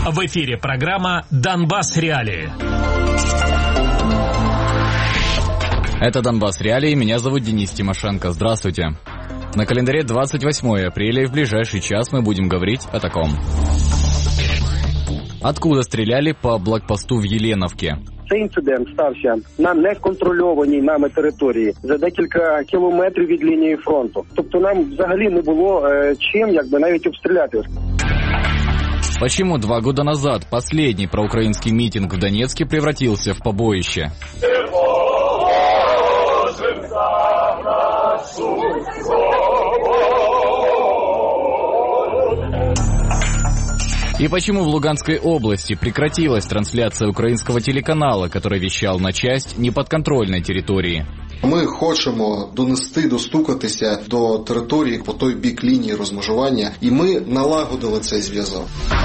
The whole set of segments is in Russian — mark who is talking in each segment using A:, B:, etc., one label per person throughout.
A: В эфире программа «Донбасс Реалии».
B: Это «Донбасс Реалии», меня зовут Денис Тимошенко. Здравствуйте. На календаре 28 апреля, и в ближайший час мы будем говорить о таком. Откуда стреляли по блокпосту в Єленівці?
C: Цей інцидент стався на неконтрольованій нами території за декілька кілометрів від лінії фронту. Тобто нам взагалі не було чим навіть обстріляти.
B: Почему 2 года назад последний проукраинский митинг в Донецке превратился в побоище? И почему в Луганской области прекратилась трансляция украинского телеканала, который вещал на часть неподконтрольной территории?
D: Ми хочемо достукатися до території по той бік лінії розмежування, і ми налагодили цей зв'язок.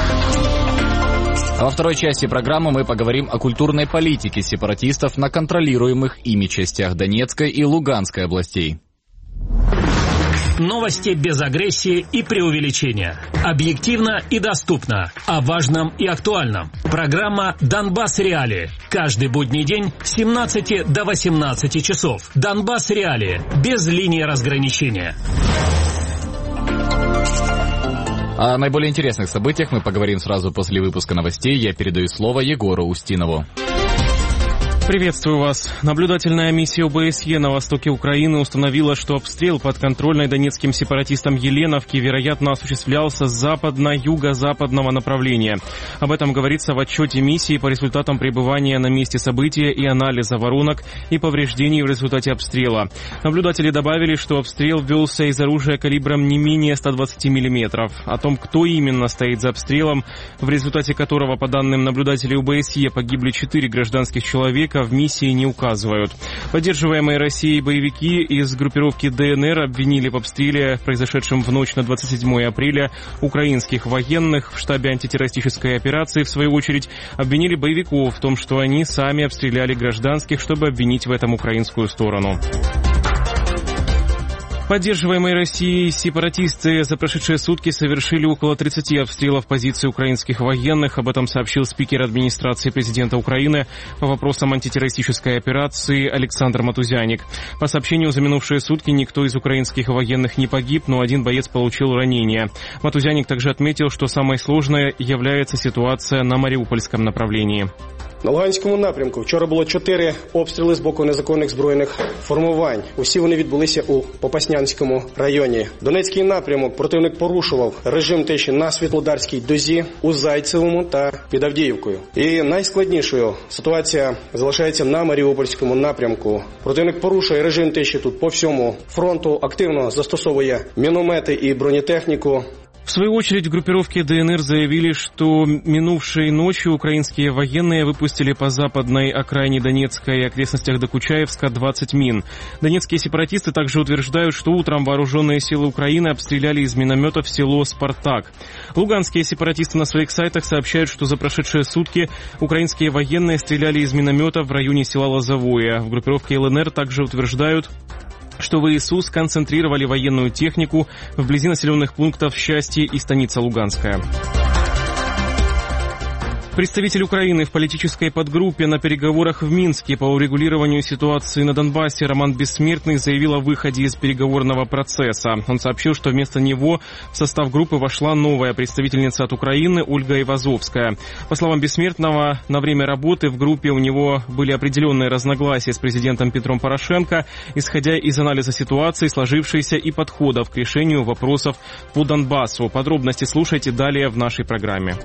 B: А во второй части программы мы поговорим о культурной политике сепаратистов на контролируемых ими частях Донецкой и Луганской областей.
A: Новости без агрессии и преувеличения. Объективно и доступно. О важном и актуальном. Программа «Донбасс Реалии». Каждый будний день с 17 до 18 часов. «Донбасс Реалии». Без линии разграничения.
B: О наиболее интересных событиях мы поговорим сразу после выпуска новостей. Я передаю слово Егору Устинову.
E: Приветствую вас. Наблюдательная миссия ОБСЕ на востоке Украины установила, что обстрел подконтрольной донецким сепаратистам Еленовки, вероятно, осуществлялся с западно-юго-западного направления. Об этом говорится в отчете миссии по результатам пребывания на месте события и анализа воронок и повреждений в результате обстрела. Наблюдатели добавили, что обстрел велся из оружия калибром не менее 120 мм. О том, кто именно стоит за обстрелом, в результате которого, по данным наблюдателей ОБСЕ, погибли 4 гражданских человека, в миссии не указывают. Поддерживаемые Россией боевики из группировки ДНР обвинили в обстреле, произошедшем в ночь на 27 апреля, украинских военных. В штабе антитеррористической операции, в свою очередь, обвинили боевиков в том, что они сами обстреляли гражданских, чтобы обвинить в этом украинскую сторону. Поддерживаемые Россией сепаратисты за прошедшие сутки совершили около 30 обстрелов позиций украинских военных. Об этом сообщил спикер администрации президента Украины по вопросам антитеррористической операции Александр Матузяник. По сообщению, за минувшие сутки никто из украинских военных не погиб, но один боец получил ранение. Матузяник также отметил, что самой сложной является ситуация на Маріупольському направлении.
C: На Луганському напрямку вчора було 4 обстріли з боку незаконних збройних формувань. Усі вони відбулися у Попаснянському районі. Донецький напрямок противник порушував режим тиші на Світлодарській дозі, у Зайцевому та під Авдіївкою. І найскладнішою ситуація залишається на Маріупольському напрямку. Противник порушує режим тиші тут по всьому фронту, активно застосовує міномети і бронетехніку.
E: В свою очередь, в группировке ДНР заявили, что минувшей ночью украинские военные выпустили по западной окраине Донецка и окрестностях Докучаевска 20 мин. Донецкие сепаратисты также утверждают, что утром вооруженные силы Украины обстреляли из минометов село Спартак. Луганские сепаратисты на своих сайтах сообщают, что за прошедшие сутки украинские военные стреляли из минометов в районе села Лозовое. В группировке ЛНР также утверждают, что ВСУ сконцентрировали военную технику вблизи населенных пунктов Счастье и станица Луганская. Представитель Украины в политической подгруппе на переговорах в Минске по урегулированию ситуации на Донбассе Роман Бессмертный заявил о выходе из переговорного процесса. Он сообщил, что вместо него в состав группы вошла новая представительница от Украины Ольга Ивазовская. По словам Бессмертного, на время работы в группе у него были определенные разногласия с президентом Петром Порошенко, исходя из анализа ситуации, сложившейся и подходов к решению вопросов по Донбассу. Подробности слушайте далее в нашей программе.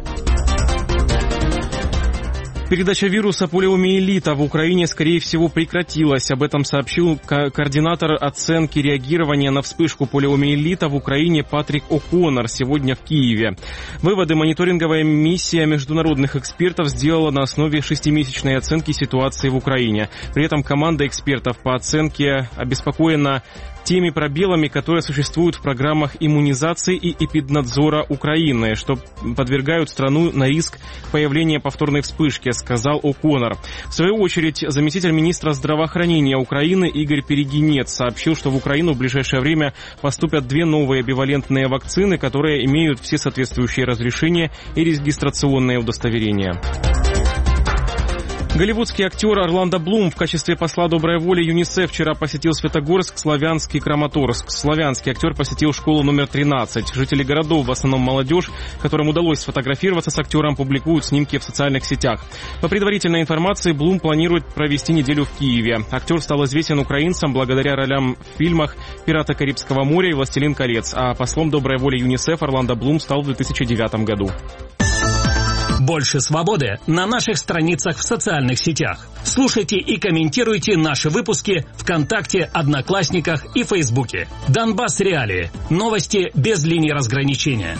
E: Передача вируса полиомиелита в Украине, скорее всего, прекратилась. Об этом сообщил координатор оценки реагирования на вспышку полиомиелита в Украине Патрик О'Коннор сегодня в Киеве. Выводы мониторинговая миссия международных экспертов сделала на основе 6-месячной оценки ситуации в Украине. При этом команда экспертов по оценке обеспокоена теми пробелами, которые существуют в программах иммунизации и эпиднадзора Украины, что подвергают страну на риск появления повторной вспышки, сказал О'Коннор. В свою очередь, заместитель министра здравоохранения Украины Игорь Перегинец сообщил, что в Украину в ближайшее время поступят 2 новые бивалентные вакцины, которые имеют все соответствующие разрешения и регистрационные удостоверения. Голливудский актер Орландо Блум в качестве посла доброй воли ЮНИСЕФ вчера посетил Светогорск, Славянск и Краматорск. Славянский актер посетил школу номер 13. Жители городов, в основном молодежь, которым удалось сфотографироваться с актером, публикуют снимки в социальных сетях. По предварительной информации, Блум планирует провести неделю в Киеве. Актер стал известен украинцам благодаря ролям в фильмах «Пираты Карибского моря» и «Властелин колец», а послом доброй воли ЮНИСЕФ Орландо Блум стал в 2009 году.
A: Больше свободы на наших страницах в социальных сетях. Слушайте и комментируйте наши выпуски ВКонтакте, Одноклассниках и Фейсбуке. Донбасс Реалии. Новости без линии разграничения.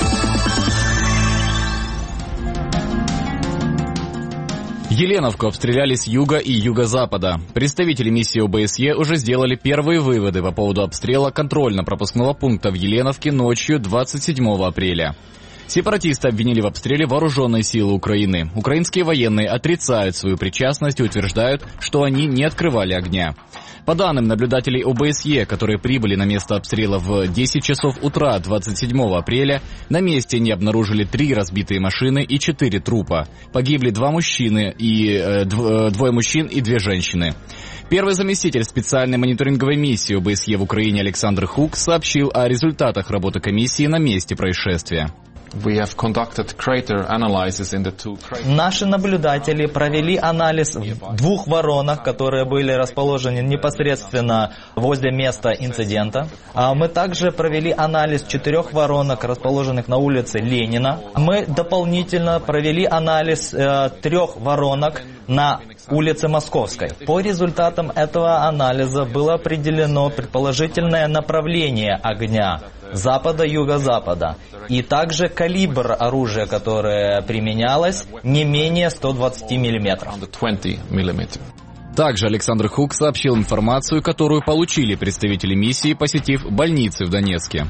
B: Еленовку обстреляли с юга и юго-запада. Представители миссии ОБСЕ уже сделали первые выводы по поводу обстрела контрольно-пропускного пункта в Еленовке ночью 27 апреля. Сепаратисты обвинили в обстреле вооруженные силы Украины. Украинские военные отрицают свою причастность и утверждают, что они не открывали огня. По данным наблюдателей ОБСЕ, которые прибыли на место обстрела в 10 часов утра 27 апреля, на месте они обнаружили 3 разбитые машины и 4 трупа. Погибли 2 мужчины и 2 мужчин и 2 женщины. Первый заместитель специальной мониторинговой миссии ОБСЕ в Украине Александр Хук сообщил о результатах работы комиссии на месте происшествия.
F: Наши наблюдатели провели анализ в 2 воронах, которые были расположены непосредственно возле места инцидента. Мы также провели анализ 4 воронок, расположенных на улице Ленина. Мы дополнительно провели анализ 3 воронок на улице Московской. По результатам этого анализа было определено предположительное направление огня запада, юго-запада. И также калибр оружия, которое применялось, не менее 120 миллиметров.
B: Также Александр Хук сообщил информацию, которую получили представители миссии, посетив больницы в Донецке.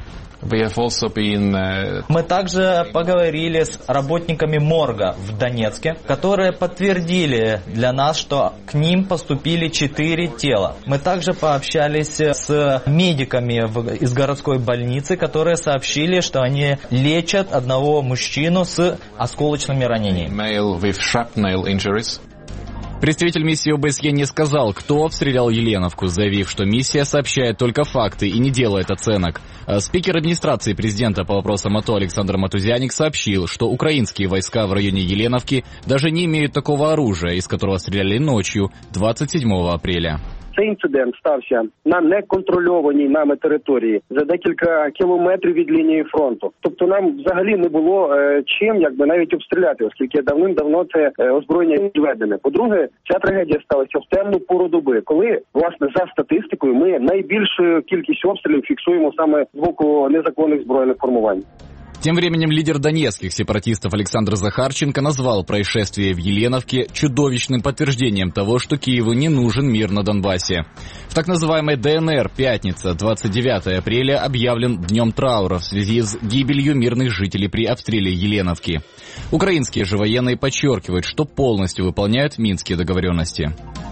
F: Мы также поговорили с работниками морга в Донецке, которые подтвердили для нас, что к ним поступили 4 тела. Мы также пообщались с медиками из городской больницы, которые сообщили, что они лечат одного мужчину с осколочными ранениями.
B: Представитель миссии ОБСЕ не сказал, кто обстрелял Еленовку, заявив, что миссия сообщает только факты и не делает оценок. Спикер администрации президента по вопросам АТО Александр Матузяник сообщил, что украинские войска в районе Еленовки даже не имеют такого оружия, из которого стреляли ночью 27 апреля.
G: Цей інцидент стався на неконтрольованій нами території за декілька кілометрів від лінії фронту. Тобто нам взагалі не було чим навіть обстріляти, оскільки давним-давно це озброєння відведене. По-друге, ця трагедія сталася в темну пору доби, коли, власне, за статистикою ми найбільшу кількість обстрілів фіксуємо саме з боку незаконних збройних формувань.
B: Тем временем лидер донецких сепаратистов Александр Захарченко назвал происшествие в Еленовке чудовищным подтверждением того, что Киеву не нужен мир на Донбассе. В так называемой ДНР пятница, 29 апреля, объявлен днем траура в связи с гибелью мирных жителей при обстреле Еленовки. Украинские же военные подчеркивают, что полностью выполняют Минские договоренности.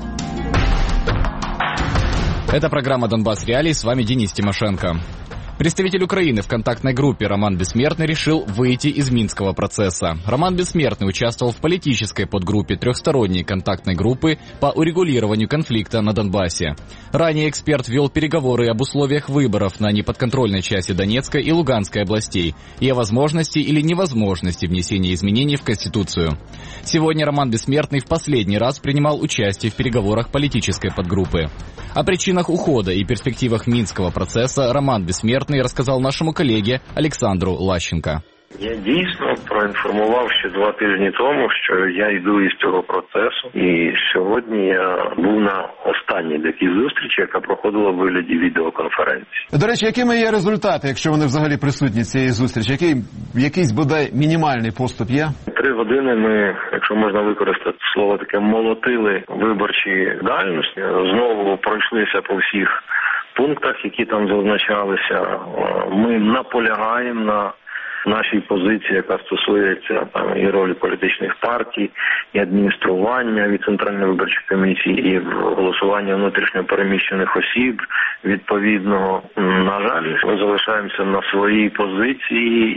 B: Это программа «Донбасс Реалии», с вами Денис Тимошенко. Представитель Украины в контактной группе Роман Бессмертный решил выйти из Минского процесса. Роман Бессмертный участвовал в политической подгруппе трехсторонней контактной группы по урегулированию конфликта на Донбассе. Ранее эксперт вел переговоры об условиях выборов на неподконтрольной части Донецкой и Луганской областей и о возможности или невозможности внесения изменений в Конституцию. Сегодня Роман Бессмертный в последний раз принимал участие в переговорах политической подгруппы. О причинах ухода и перспективах Минского процесса Роман Бессмертный рассказал нашему коллеге Олександру Лащенко.
H: Я дійсно проінформував ще 2 тижні тому, що я йду із цього процесу. І сьогодні я був на останній такій зустрічі, яка проходила в вигляді відеоконференції.
I: До речі, якими є результати, якщо вони взагалі присутні цієї зустрічі? Якийсь, бодай, мінімальний поступ є?
H: 3 години ми, якщо можна використати слово таке, молотили виборчі дальності. Знову пройшлися по всіх пунктах, які там зазначалися. Ми наполягаємо на нашій позиції, яка стосується там і ролі політичних партій, і адміністрування від Центральної виборчої комісії, і голосування внутрішньо переміщених осіб відповідного. На жаль, ми залишаємося на своїй позиції,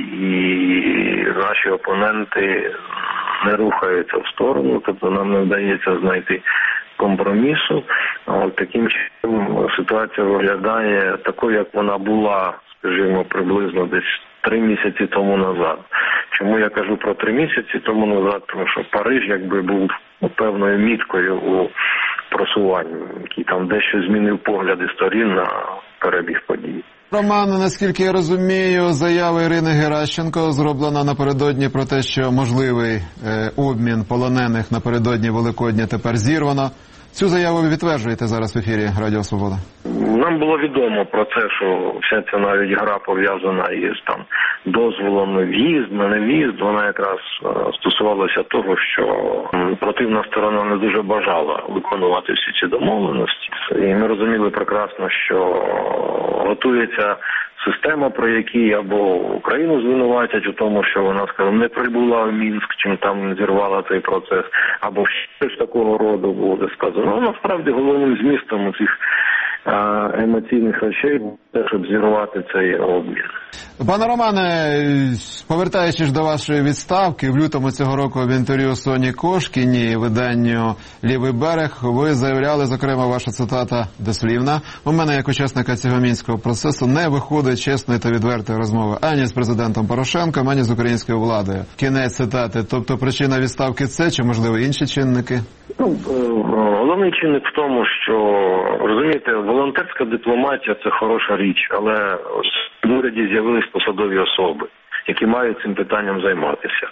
H: і наші опоненти не рухаються в сторону, тобто нам не вдається знайти компромісу. Таким чином ситуація виглядає такою, як вона була, скажімо, приблизно десь 3 місяці тому назад. Чому я кажу про 3 місяці тому назад? Тому що Париж якби був певною міткою у просуванні, який там дещо змінив погляди сторін на перебіг подій.
I: Роман, наскільки я розумію, заява Ірини Геращенко зроблена напередодні про те, що можливий обмін полонених напередодні Великодня тепер зірвано. Цю заяву ви відтверджуєте зараз в ефірі Радіо Свобода?
H: Нам було відомо про це, що вся ця навіть гра пов'язана із там дозволом в'їзд, не в'їзд, вона якраз стосувалася того, що противна сторона не дуже бажала виконувати всі ці домовленості. І ми розуміли прекрасно, що готується система, про які або Україну звинуватять у тому, що вона, скажімо, не прибула в Мінськ, чим там зірвала цей процес, або щось такого роду буде сказано. Насправді головним змістом цих емоційних речей буде, щоб зірвати цей обмін.
I: Пане Романе, повертаючись до вашої відставки, в лютому цього року в інтерв'ю Соні Кошкіній, виданню «Лівий берег», ви заявляли, зокрема, ваша цитата дослівна: «У мене, як учасника цього мінського процесу, не виходить чесної та відвертої розмови ані з президентом Порошенком, ані з українською владою». Кінець цитати. Тобто причина відставки це, чи, можливо, інші чинники?
H: Головний чинник в тому, що, розумієте, волонтерська дипломатія – це хороша річ, але в уряді з'явились посадові особи, які мають цим питанням займатися.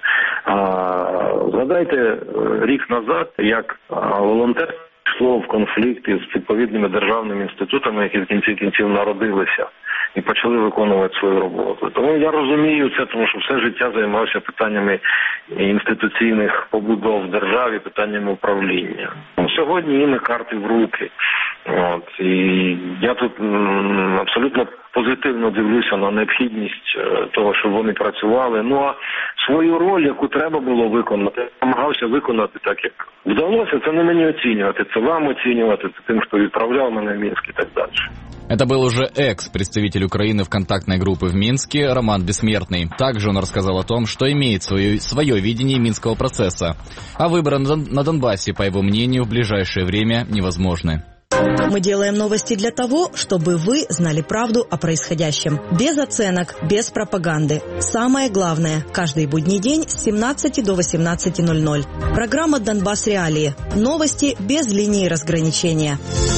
H: Згадайте рік назад, як волонтерство йшло в конфлікт із відповідними державними інститутами, які в кінці кінців народилися і почали виконувати свою роботу. Тому я розумію це, тому що все життя займався питаннями інституційних побудов в державі, питаннями управління. Сьогодні їм карти в руки. І я тут абсолютно позитивно дивлюся на необхідність того, щоб вони працювали. А свою роль, яку треба було виконати, намагався виконати так, як вдалося. Це не мені оцінювати, це вам оцінювати, це тим, хто відправляв мене в Мінськ і так далі.
B: Это был уже экс-представитель Украины в контактной группе в Минске Роман Бессмертный. Также он рассказал о том, что имеет свое видение Минского процесса. А выборы на Донбассе, по его мнению, в ближайшее время невозможны.
J: Мы делаем новости для того, чтобы вы знали правду о происходящем. Без оценок, без пропаганды. Самое главное, каждый будний день с 17 до 18:00. Программа «Донбасс Реалии». Новости без линии разграничения.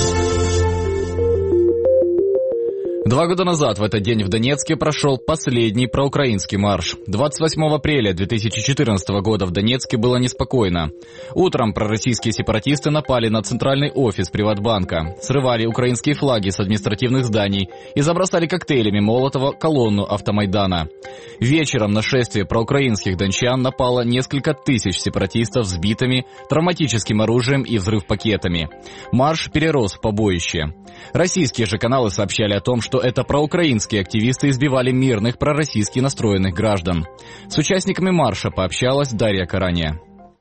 B: 2 года назад в этот день в Донецке прошел последний проукраинский марш. 28 апреля 2014 года в Донецке было неспокойно. Утром пророссийские сепаратисты напали на центральный офис Приватбанка, срывали украинские флаги с административных зданий и забросали коктейлями Молотова колонну Автомайдана. Вечером на шествие проукраинских дончан напало несколько тысяч сепаратистов с битами, травматическим оружием и взрыв-пакетами. Марш перерос в побоище. Российские же каналы сообщали о том, что это проукраинские активисты избивали мирных пророссийски настроенных граждан. С участниками марша пообщалась Дарья Караня.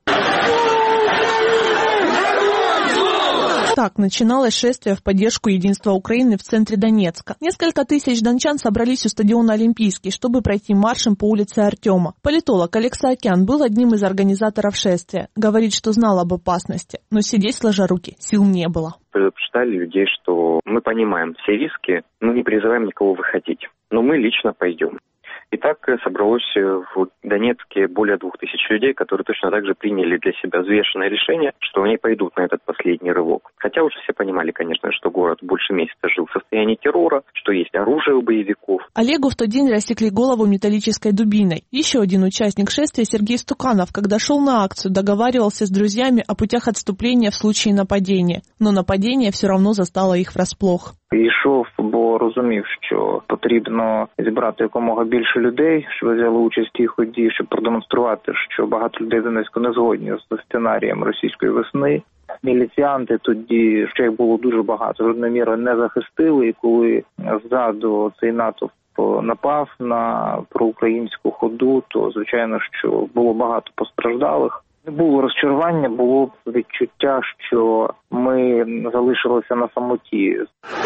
K: Так начиналось шествие в поддержку единства Украины в центре Донецка. Несколько тысяч дончан собрались у стадиона Олимпийский, чтобы пройти маршем по улице Артема. Политолог Олег Саакян был одним из организаторов шествия. Говорит, что знал об опасности, но сидеть сложа руки сил не было.
L: Предупреждали людей, что мы понимаем все риски, но не призываем никого выходить. Но мы лично пойдем. И так собралось в Донецке более 2000 людей, которые точно так же приняли для себя взвешенное решение, что они пойдут на этот последний рывок. Хотя уже все понимали, конечно, что город больше месяца жил в состоянии террора, что есть оружие у боевиков.
K: Олегу в тот день рассекли голову металлической дубиной. Еще один участник шествия, Сергей Стуканов, когда шел на акцию, договаривался с друзьями о путях отступления в случае нападения. Но нападение все равно застало их врасплох.
M: Йшов, бо розумів, що потрібно зібрати якомога більше людей, щоб взяли участь в тій ході, щоб продемонструвати, що багато людей в Донецьку не згодні з сценарієм російської весни. міліціянти тоді, ще їх було дуже багато, жодною мірою не захистили, і коли ззаду цей натовп напав на проукраїнську ходу, то, звичайно, що було багато постраждалих. Не було розчарування, було відчуття, що ми залишилися на самоті.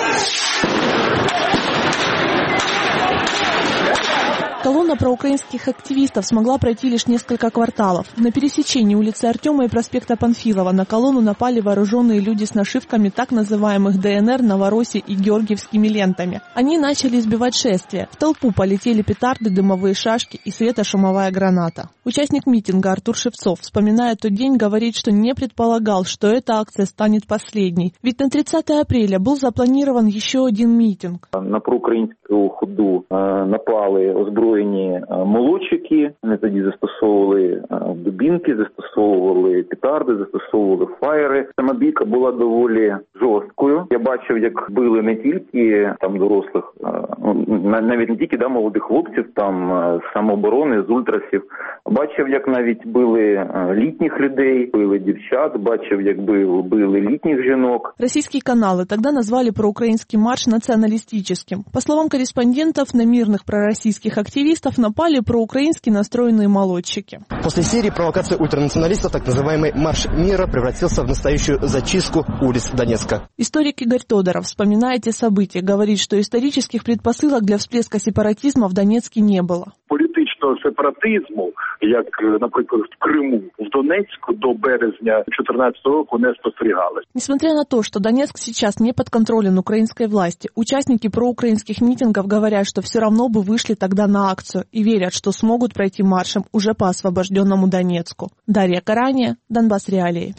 K: Колонна проукраинских активистов смогла пройти лишь несколько кварталов. На пересечении улицы Артема и проспекта Панфилова на колонну напали вооруженные люди с нашивками так называемых ДНР, Новороссии и георгиевскими лентами. Они начали избивать шествие. В толпу полетели петарды, дымовые шашки и светошумовая граната. Участник митинга Артур Шевцов, вспоминая тот день, говорит, что не предполагал, что эта акция станет последней. Ведь на 30 апреля был запланирован еще один митинг.
N: На проукраїнську ходу напали озброєні молодчики. Вони тоді застосовували дубінки, застосовували петарди, застосовували фаєри. Сама бійка була доволі жорсткою. Я бачив, як били не тільки там дорослих, навіть не тільки молодих хлопців, там з самооборони, з ультрасів. Бачив, як навіть били літніх людей, били дівчат, бачив, як били літніх жінок.
K: Российские каналы тогда назвали проукраинский марш националистическим. По словам корреспондентов, на мирных пророссийских активистов напали проукраински настроенные молодчики.
O: После серии провокаций ультранационалистов так называемый марш мира превратился в настоящую зачистку улиц Донецка.
K: Историк Игорь Тодоров, вспоминая те события, говорит, что исторических предпосылок для всплеска сепаратизма в Донецке не было.
P: Політичного сепаратизму, як, наприклад, в Криму, в Донецьку до березня 2014 року не спостерігалось.
K: Несмотря на то, что Донецк сейчас не подконтролен украинской власти, участники проукраинских митингов говорят, что все равно бы вышли тогда на акцию и верят, что смогут пройти маршем уже по освобожденному Донецку. Дарья Карания, Донбасс Реалии.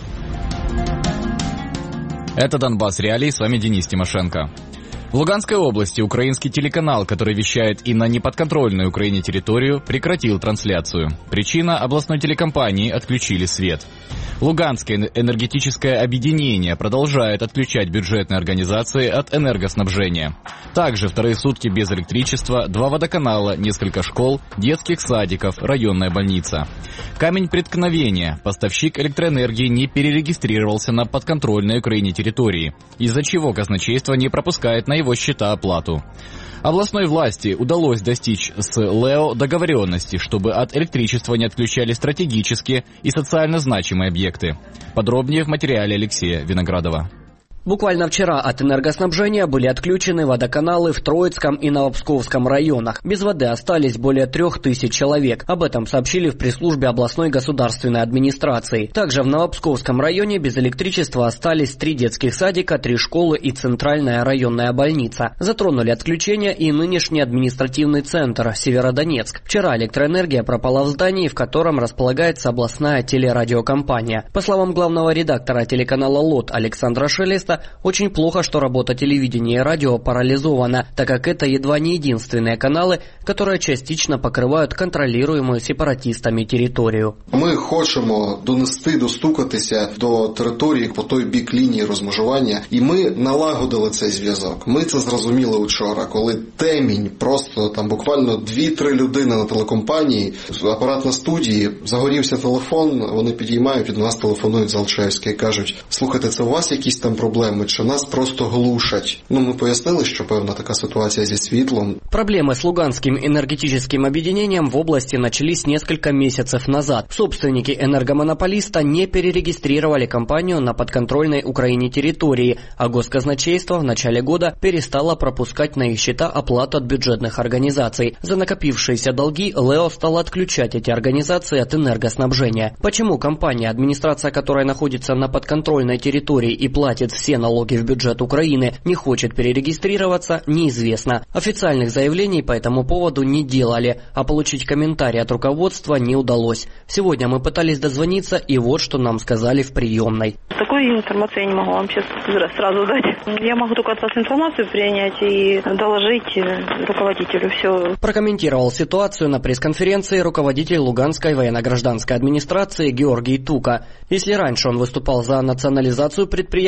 B: Это Донбасс Реалии, с вами Денис Тимошенко. В Луганской области украинский телеканал, который вещает и на неподконтрольную Украине территорию, прекратил трансляцию. Причина – областной телекомпании отключили свет. Луганское энергетическое объединение продолжает отключать бюджетные организации от энергоснабжения. Также вторые сутки без электричества, 2 водоканала, несколько школ, детских садиков, районная больница. Камень преткновения. Поставщик электроэнергии не перерегистрировался на подконтрольной Украине территории, из-за чего казначейство не пропускает на его счета оплату. Областной власти удалось достичь с ЛЭО договоренности, чтобы от электричества не отключали стратегические и социально значимые объекты. Подробнее в материале Алексея Виноградова.
Q: Буквально вчера от энергоснабжения были отключены водоканалы в Троицком и Новопсковском районах. Без воды остались более 3000 человек. Об этом сообщили в пресс-службе областной государственной администрации. Также в Новопсковском районе без электричества остались 3 детских садика, 3 школы и центральная районная больница. Затронули отключение и нынешний административный центр Северодонецк. Вчера электроэнергия пропала в здании, в котором располагается областная телерадиокомпания. По словам главного редактора телеканала ЛОТ Александра Шелеста, очень плохо, что работа телевидения и радио парализована, так как это едва не единственные каналы, которые частично покривають контролюємо сепаратистами територію.
D: Ми хочемо достукатися до території по той бік лінії розмежування, і ми налагодили цей зв'язок. Ми це зрозуміли вчора, коли темінь, просто там буквально 2-3 людини на телекомпанії, апарат на студії, загорівся телефон, вони підіймають, від нас телефонують з Алчевська і кажуть: слухайте, це у вас якісь там проблеми, чи нас просто глушать? Ми пояснили, що певна така ситуація зі світлом.
Q: Проблемы с Луганским энергетическим объединением в области начались несколько месяцев назад. Собственники энергомонополиста не перерегистрировали компанию на подконтрольной Украине территории, а госказначейство в начале года перестало пропускать на их счета оплату от бюджетных организаций. За накопившиеся долги ЛЭО стало отключать эти организации от энергоснабжения. Почему компания, администрация которой находится на подконтрольной территории и платит все налоги в бюджет Украины, не хочет перерегистрироваться, неизвестно. Официальных заявлений по этому поводу не делали, а получить комментарий от руководства не удалось. Сегодня мы пытались дозвониться, и вот что нам сказали в приемной.
R: Такой информации я не могу вам сейчас сразу дать. Я могу только от вас информацию принять и доложить руководителю. Все.
Q: Прокомментировал ситуацию на пресс-конференции руководитель Луганской военно-гражданской администрации Георгий Тука. Если раньше он выступал за национализацию предприятия, то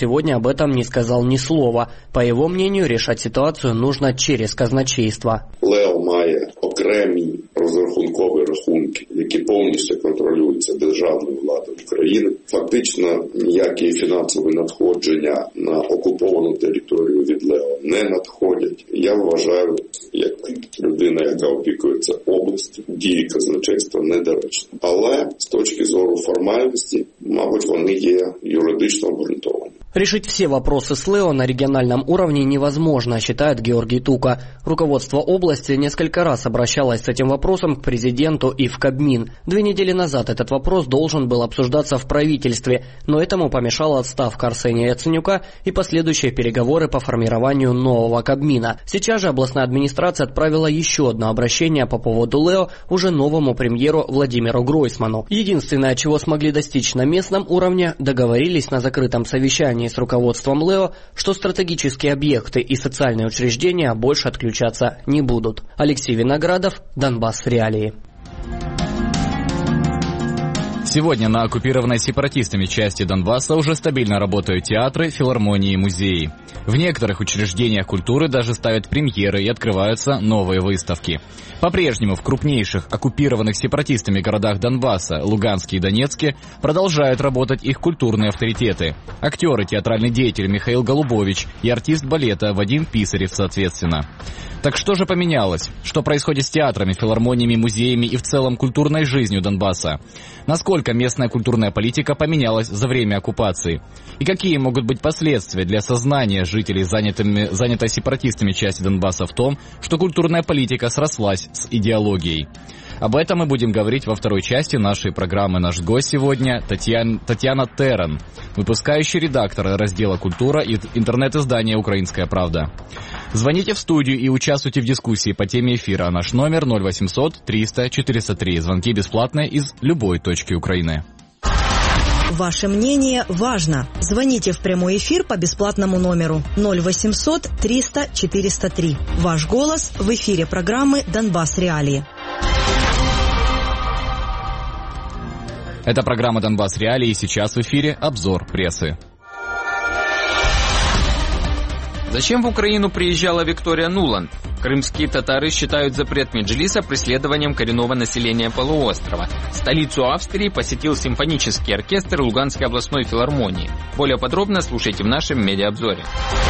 Q: сегодня об этом не сказал ни слова. По его мнению, решать ситуацию нужно через казначейство.
S: Лео має окремі розрахункові рахунки, які повністю контролюються державною владою України. Фактично ніякі фінансові надходження на окуповану територію від Лео не надходять. Я вважаю, як людина, яка опікується областю, дії казначейства недоречні. Але з точки зору формальності, мабуть, вони є юридично обґрунтовані.
Q: Решить все вопросы с Лео на региональном уровне невозможно, считает Георгий Тука. Руководство области несколько раз обращалось с этим вопросом к президенту и в Кабмин. 2 недели назад этот вопрос должен был обсуждаться в правительстве, но этому помешала отставка Арсения Яценюка и последующие переговоры по формированию нового Кабмина. Сейчас же областная администрация отправила еще одно обращение по поводу Лео уже новому премьеру Владимиру Гройсману. Единственное, чего смогли достичь на местном уровне, договорились на закрытом совещании с руководством Лео, что стратегические объекты и социальные учреждения больше отключаться не будут. Алексей Виноградов, Донбасс Реалии.
B: Сегодня на оккупированной сепаратистами части Донбасса уже стабильно работают театры, филармонии и музеи. В некоторых учреждениях культуры даже ставят премьеры и открываются новые выставки. По-прежнему в крупнейших оккупированных сепаратистами городах Донбасса, Луганске и Донецке продолжают работать их культурные авторитеты. Актер и театральный деятель Михаил Голубович и артист балета Вадим Писарев соответственно. Так что же поменялось? Что происходит с театрами, филармониями, музеями и в целом культурной жизнью Донбасса? Насколько местная культурная политика поменялась за время оккупации? И какие могут быть последствия для сознания жителей, занятой сепаратистами части Донбасса в том, что культурная политика срослась с идеологией? Об этом мы будем говорить во второй части нашей программы. Наш гость сегодня Татьяна Терен, выпускающий редактор раздела «Культура» и интернет-издания «Украинская правда». Звоните в студию и участвуйте в дискуссии по теме эфира. Наш номер 0800 300 403. Звонки бесплатные из любой точки Украины.
J: Ваше мнение важно. Звоните в прямой эфир по бесплатному номеру 0800 300 403. Ваш голос в эфире программы «Донбасс Реалии».
B: Это программа «Донбасс Реалии», и сейчас в эфире обзор прессы.
T: Зачем в Украину приезжала Виктория Нуланд? Крымские татары считают запрет Меджлиса преследованием коренного населения полуострова. Столицу Австрии посетил симфонический оркестр Луганской областной филармонии. Более подробно слушайте в нашем медиаобзоре.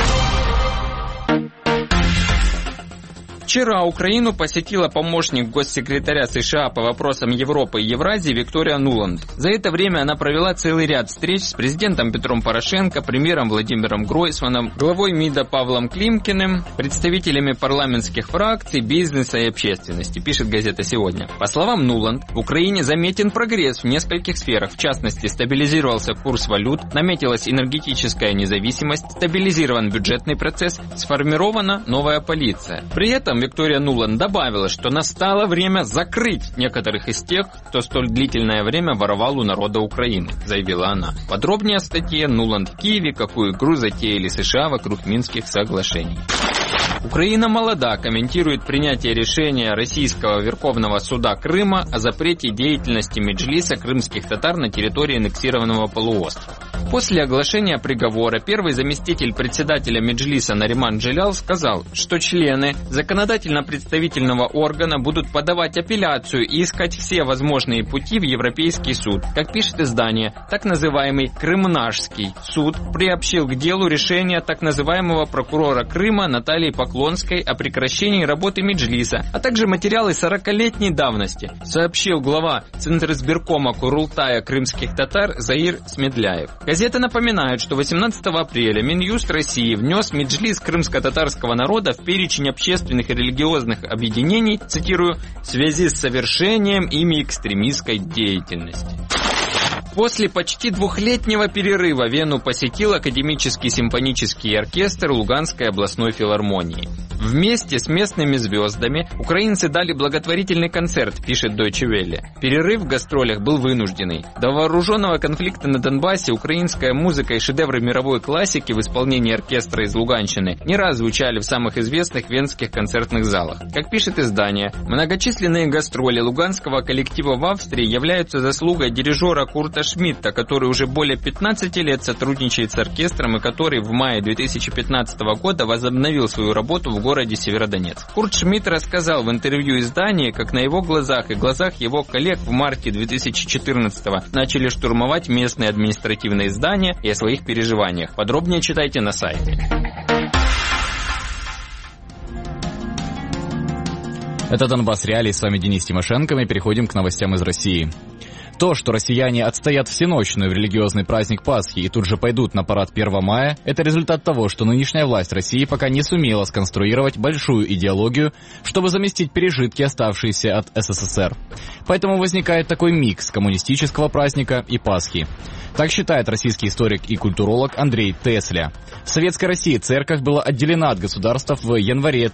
T: Вчера Украину посетила помощник госсекретаря США по вопросам Европы и Евразии Виктория Нуланд. За это время она провела целый ряд встреч с президентом Петром Порошенко, премьером Владимиром Гройсманом, главой МИДа Павлом Климкиным, представителями парламентских фракций, бизнеса и общественности, пишет газета «Сегодня». По словам Нуланд, в Украине заметен прогресс в нескольких сферах. В частности, стабилизировался курс валют, наметилась энергетическая независимость, стабилизирован бюджетный процесс, сформирована новая полиция. При этом Виктория Нуланд добавила, что настало время закрыть некоторых из тех, кто столь длительное время воровал у народа Украины, заявила она. Подробнее о статье «Нуланд в Киеве. Какую игру затеяли США вокруг Минских соглашений». Украина молода, комментирует принятие решения Российского Верховного суда Крыма о запрете деятельности Меджлиса крымских татар на территории аннексированного полуострова. После оглашения приговора первый заместитель председателя Меджлиса Нариман Джилял сказал, что члены законодательно-представительного органа будут подавать апелляцию и искать все возможные пути в Европейский суд. Как пишет издание, так называемый Крымнашский суд приобщил к делу решение так называемого прокурора Крыма Натальи Поклонской о прекращении работы Меджлиса, а также материалы 40-летней давности, сообщил глава Центризбиркома Курултая крымских татар Заир Смедляев. Газета напоминает, что 18 апреля Минюст России внес Меджлис крымско-татарского народа в перечень общественных и религиозных объединений, цитирую, в связи с совершением ими экстремистской деятельности. После почти двухлетнего перерыва Вену посетил академический симфонический оркестр Луганской областной филармонии. Вместе с местными звездами украинцы дали благотворительный концерт, пишет Deutsche Welle. Перерыв в гастролях был вынужденный. До вооруженного конфликта на Донбассе украинская музыка и шедевры мировой классики в исполнении оркестра из Луганщины не раз звучали в самых известных венских концертных залах. Как пишет издание, многочисленные гастроли луганского коллектива в Австрии являются заслугой дирижера Курта Роберта Шмидта, который уже более 15 лет сотрудничает с оркестром и который в мае 2015 года возобновил свою работу в городе Северодонецк. Курт Шмидт рассказал в интервью изданию, как на его глазах и глазах его коллег в марте 2014 начали штурмовать местные административные здания и о своих переживаниях. Подробнее читайте на сайте.
B: Это Донбасс Реалии, с вами Денис Тимошенко, мы переходим к новостям из России. То, что россияне отстоят всеночную в религиозный праздник Пасхи и тут же пойдут на парад 1 мая, это результат того, что нынешняя власть России пока не сумела сконструировать большую идеологию, чтобы заместить пережитки, оставшиеся от СССР. Поэтому возникает такой микс коммунистического праздника и Пасхи. Так считает российский историк и культуролог Андрей Тесля. В Советской России церковь была отделена от государства в январе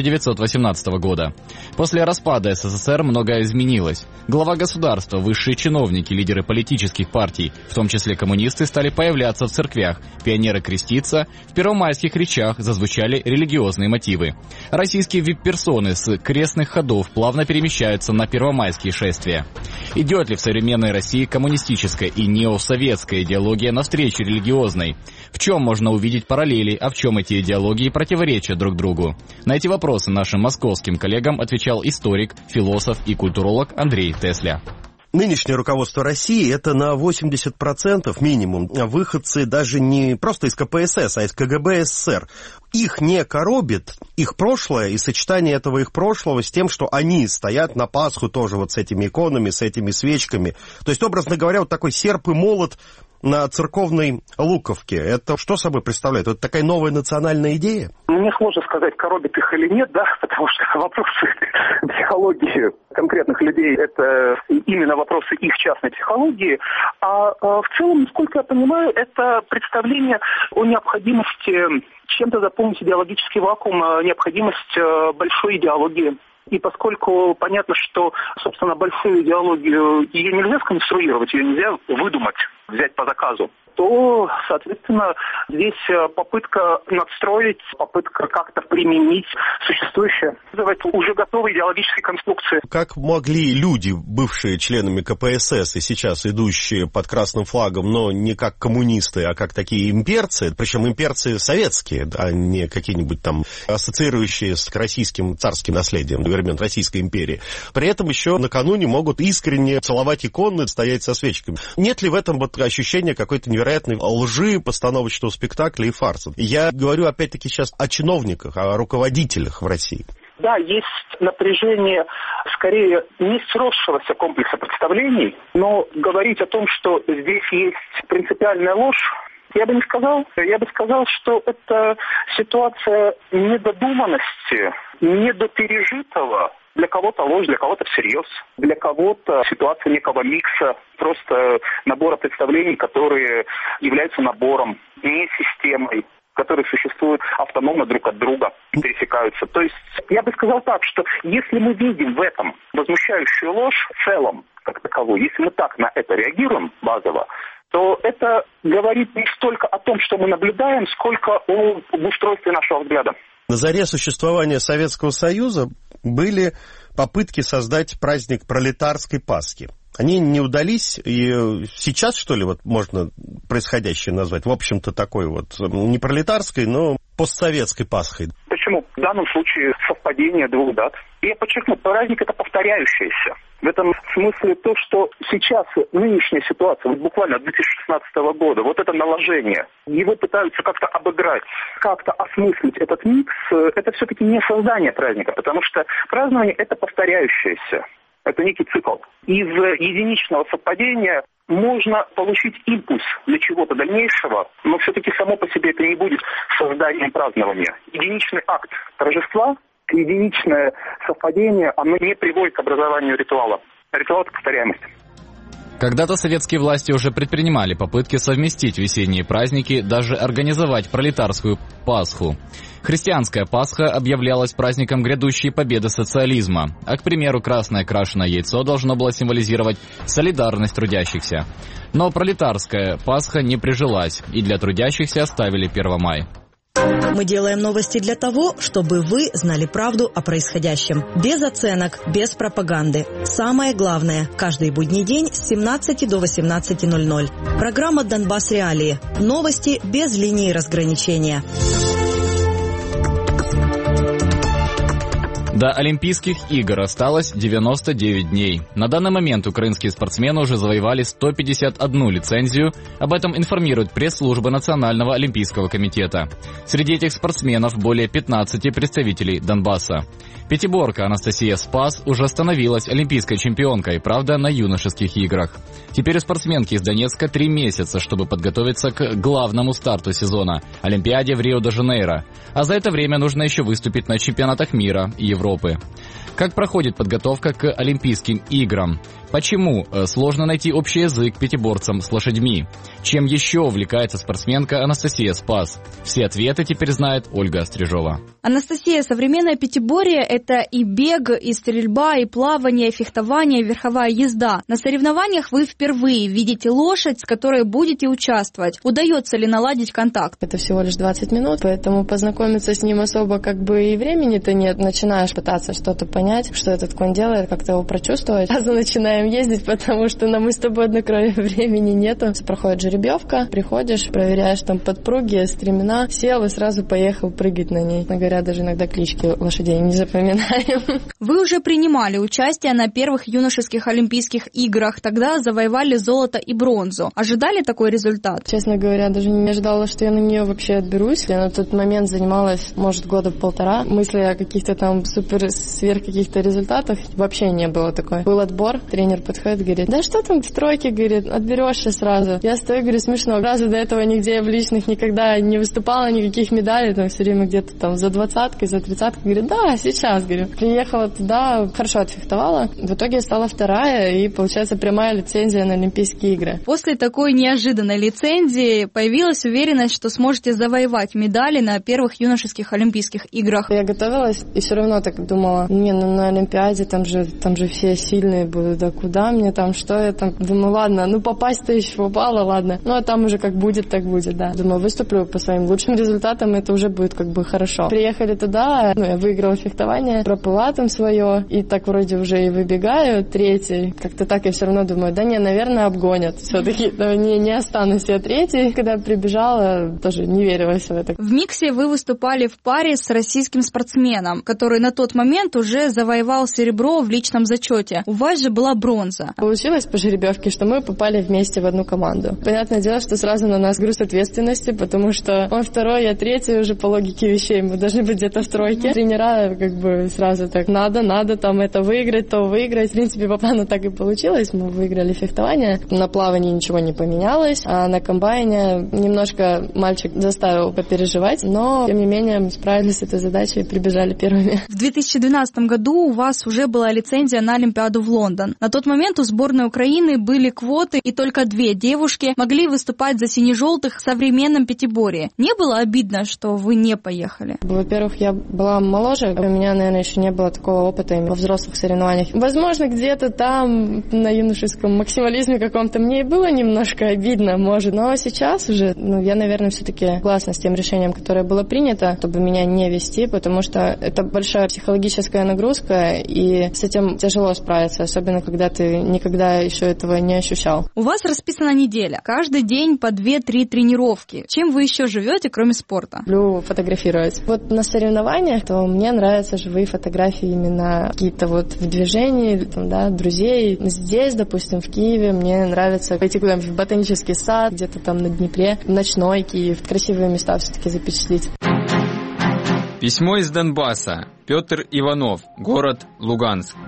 B: 1918 года. После распада СССР многое изменилось. Глава государства, высшие чиновники, лидеры политических партий, в том числе коммунисты, стали появляться в церквях, пионеры креститься, в первомайских речах зазвучали религиозные мотивы. Российские вип-персоны с крестных ходов плавно перемещаются на первомайские шествия. Идет ли в современной России коммунистическая и неосоветская идеология навстречу религиозной? В чем можно увидеть параллели, а в чем эти идеологии противоречат друг другу? На эти вопросы нашим московским коллегам отвечал историк, философ и культуролог Андрей Тесля.
U: Нынешнее руководство России – это на 80% минимум выходцы даже не просто из КПСС, а из КГБ СССР. Их не коробит их прошлое и сочетание этого их прошлого с тем, что они стоят на Пасху тоже вот с этими иконами, с этими свечками. То есть, образно говоря, вот такой серп и молот на церковной луковке. Это что собой представляет? Это такая новая национальная идея?
G: Мне сложно сказать, коробит их или нет, да, потому что вопросы психологии конкретных людей – это именно вопросы их частной психологии. А в целом, насколько я понимаю, это представление о необходимости чем-то заполнить идеологический вакуум, необходимость большой идеологии. И поскольку понятно, что, собственно, большую идеологию, ее нельзя сконструировать, ее нельзя выдумать, взять по заказу, то, соответственно, здесь попытка надстроить, попытка как-то применить существующее, уже готовые идеологические конструкции.
U: Как могли люди, бывшие членами КПСС и сейчас идущие под красным флагом, но не как коммунисты, а как такие имперцы, причем имперцы советские, а не какие-нибудь там ассоциирующие с российским царским наследием времен Российской империи, при этом еще накануне могут искренне целовать иконы, стоять со свечками. Нет ли в этом вот ощущения какой-то невероятной лжи, постановочного спектакля и фарса? Я говорю опять-таки сейчас о чиновниках, о руководителях в России.
G: Да, есть напряжение, скорее, не сросшегося комплекса представлений, но говорить о том, что здесь есть принципиальная ложь, я бы не сказал. Я бы сказал, что это ситуация недодуманности, недопережитого. Для кого-то ложь, для кого-то всерьез, для кого-то ситуация некого микса, просто набора представлений, которые являются набором, не системой, которые существуют автономно друг от друга и пересекаются. То есть я бы сказал так, что если мы видим в этом возмущающую ложь в целом, как таковую, если мы так на это реагируем базово, то это говорит не столько о том, что мы наблюдаем, сколько об устройстве нашего взгляда.
U: На заре существования Советского Союза были попытки создать праздник пролетарской Пасхи. Они не удались, и сейчас, что ли, вот можно происходящее назвать, в общем-то, такой вот не пролетарской, но постсоветской Пасхой.
G: Почему? В данном случае совпадение двух дат. И я подчеркну, праздник это повторяющийся. В этом смысле то, что сейчас нынешняя ситуация, вот буквально от 2016 года, вот это наложение, его пытаются как-то обыграть, как-то осмыслить этот микс, это все-таки не создание праздника, потому что празднование это повторяющееся. Это некий цикл. Из единичного совпадения можно получить импульс для чего-то дальнейшего, но все-таки само по себе это не будет созданием празднования. Единичный акт торжества, единичное совпадение, оно не приводит к образованию ритуала. Ритуал – это повторяемость.
B: Когда-то советские власти уже предпринимали попытки совместить весенние праздники, даже организовать пролетарскую Пасху. Христианская Пасха объявлялась праздником грядущей победы социализма, а, к примеру, красное крашеное яйцо должно было символизировать солидарность трудящихся. Но пролетарская Пасха не прижилась, и для трудящихся оставили 1 мая.
J: Мы делаем новости для того, чтобы вы знали правду о происходящем. Без оценок, без пропаганды. Самое главное, каждый будний день с 17 до 18:00. Программа «Донбасс Реалии». Новости без линии разграничения.
B: До Олимпийских игр осталось 99 дней. На данный момент украинские спортсмены уже завоевали 151 лицензию. Об этом информирует пресс-служба Национального олимпийского комитета. Среди этих спортсменов более 15 представителей Донбасса. Пятиборка Анастасия Спас уже становилась олимпийской чемпионкой, правда, на юношеских играх. Теперь у спортсменки из Донецка 3 месяца, чтобы подготовиться к главному старту сезона – Олимпиаде в Рио-де-Жанейро. А за это время нужно еще выступить на чемпионатах мира и Европы. Как проходит подготовка к Олимпийским играм? Почему сложно найти общий язык пятиборцам с лошадьми? Чем еще увлекается спортсменка Анастасия Спас? Все ответы теперь знает Ольга Стрижова.
C: Анастасия, современное пятиборье – это и бег, и стрельба, и плавание, и фехтование, и верховая езда. На соревнованиях вы впервые видите лошадь, с которой будете участвовать. Удается ли наладить контакт?
V: Это всего лишь 20 минут, поэтому познакомиться с ним особо и времени-то нет. Начинаешь пытаться что-то понять, что этот конь делает, как-то его прочувствовать. Сразу начинаем ездить, потому что мы с тобой одно времени нету. Проходит жеребьевка, приходишь, проверяешь там подпруги, стремена, сел и сразу поехал прыгать на ней. Говорят, даже иногда клички лошадей не запоминаем.
C: Вы уже принимали участие на первых юношеских Олимпийских играх, тогда завоевали золото и бронзу. Ожидали такой результат?
V: Честно говоря, даже не ожидала, что я на нее вообще отберусь. Я на тот момент занималась, может, года полтора. Мысли о каких-то там сверх каких-то результатах вообще не было такой. Был отбор, тренер подходит, говорит, да что там в тройке, говорит, отберешься сразу. Я стою, говорю, смешно. Раза до этого нигде я в личных никогда не выступала, никаких медалей, там все время где-то там за 20-кой, за 30-кой. Говорю, да, сейчас, говорю. Приехала туда, хорошо отфехтовала. В итоге я стала вторая и, получается, прямая лицензия на Олимпийские игры.
C: После такой неожиданной лицензии появилась уверенность, что сможете завоевать медали на первых юношеских Олимпийских играх.
V: Я готовилась и все равно так думала, на Олимпиаде там же все сильные будут, да куда мне там, что я там, думаю, ладно, попасть-то еще попала, ладно, а там уже как будет, так будет, да. Думаю, выступлю по своим лучшим результатам, это уже будет хорошо. Приехали туда, я выиграла фехтование, проплыла там свое, и так вроде уже и выбегаю, третий, как-то так я все равно думаю, наверное, обгонят, все-таки не останусь я третий. Когда прибежала, тоже не верилась в это.
C: В миксе вы выступали в паре с российским спортсменом, который на тот момент уже завоевал серебро в личном зачете. У вас же была бронза.
V: Получилось по жеребьевке, что мы попали вместе в одну команду. Понятное дело, что сразу на нас груз ответственности, потому что он второй, я третий, уже по логике вещей мы должны быть где-то в тройке. Тренера сразу так, надо там это выиграть, то выиграть. В принципе, по плану так и получилось. Мы выиграли фехтование. На плавании ничего не поменялось, а на комбайне немножко мальчик заставил попереживать, но, тем не менее, справились с этой задачей и прибежали первыми.
C: В 2012 году у вас уже была лицензия на Олимпиаду в Лондон. На тот момент у сборной Украины были квоты, и только 2 девушки могли выступать за сине-желтых в современном пятиборье. Не было обидно, что вы не поехали?
V: Во-первых, я была моложе, у меня, наверное, еще не было такого опыта во взрослых соревнованиях. Возможно, где-то там на юношеском максимализме каком-то мне и было немножко обидно, может, но сейчас уже, я, наверное, все-таки согласна с тем решением, которое было принято, чтобы меня не вести, потому что это большая психологическая нагрузка, и с этим тяжело справиться, особенно когда ты никогда еще этого не ощущал.
C: У вас расписана неделя. Каждый день по 2-3 тренировки. Чем вы еще живете, кроме спорта?
V: Люблю фотографировать. На соревнованиях, то мне нравятся живые фотографии именно какие-то в движении, друзей. Здесь, допустим, в Киеве, мне нравится пойти куда-нибудь в ботанический сад, где-то там на Днепре, в ночной Киев. Красивые места все-таки запечатлеть.
T: Письмо из Донбасса. Петр Иванов, город Луганск.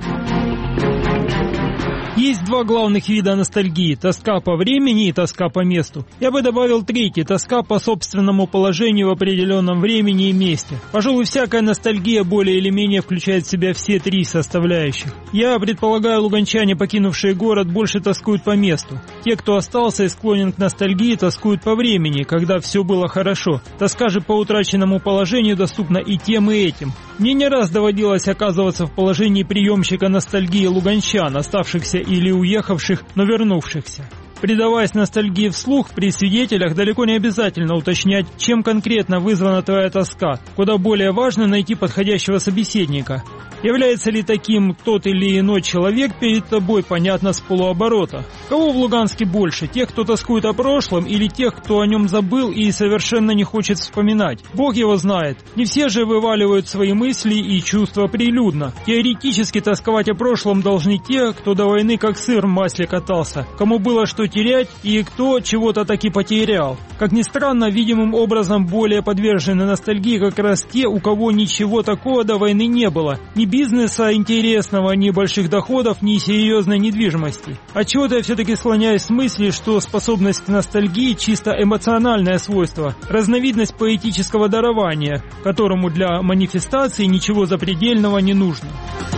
W: Есть 2 главных вида ностальгии – тоска по времени и тоска по месту. Я бы добавил третий – тоска по собственному положению в определенном времени и месте. Пожалуй, всякая ностальгия более или менее включает в себя все 3 составляющих. Я предполагаю, луганчане, покинувшие город, больше тоскуют по месту. Те, кто остался и склонен к ностальгии, тоскуют по времени, когда все было хорошо. Тоска же по утраченному положению доступна и тем, и этим. Мне не раз доводилось оказываться в положении приемщика ностальгии луганчан, оставшихся или уехавших, но вернувшихся. Предаваясь ностальгии вслух, при свидетелях далеко не обязательно уточнять, чем конкретно вызвана твоя тоска. Куда более важно найти подходящего собеседника. Является ли таким тот или иной человек перед тобой, понятно с полуоборота. Кого в Луганске больше, тех, кто тоскует о прошлом, или тех, кто о нем забыл и совершенно не хочет вспоминать? Бог его знает. Не все же вываливают свои мысли и чувства прилюдно. Теоретически тосковать о прошлом должны те, кто до войны как сыр в масле катался, кому было что терять и кто чего-то таки потерял. Как ни странно, видимым образом более подвержены ностальгии как раз те, у кого ничего такого до войны не было. Ни бизнеса интересного, ни больших доходов, ни серьезной недвижимости. Отчего-то я все-таки склоняюсь к мысли, что способность к ностальгии чисто эмоциональное свойство, разновидность поэтического дарования, которому для манифестации ничего запредельного не нужно.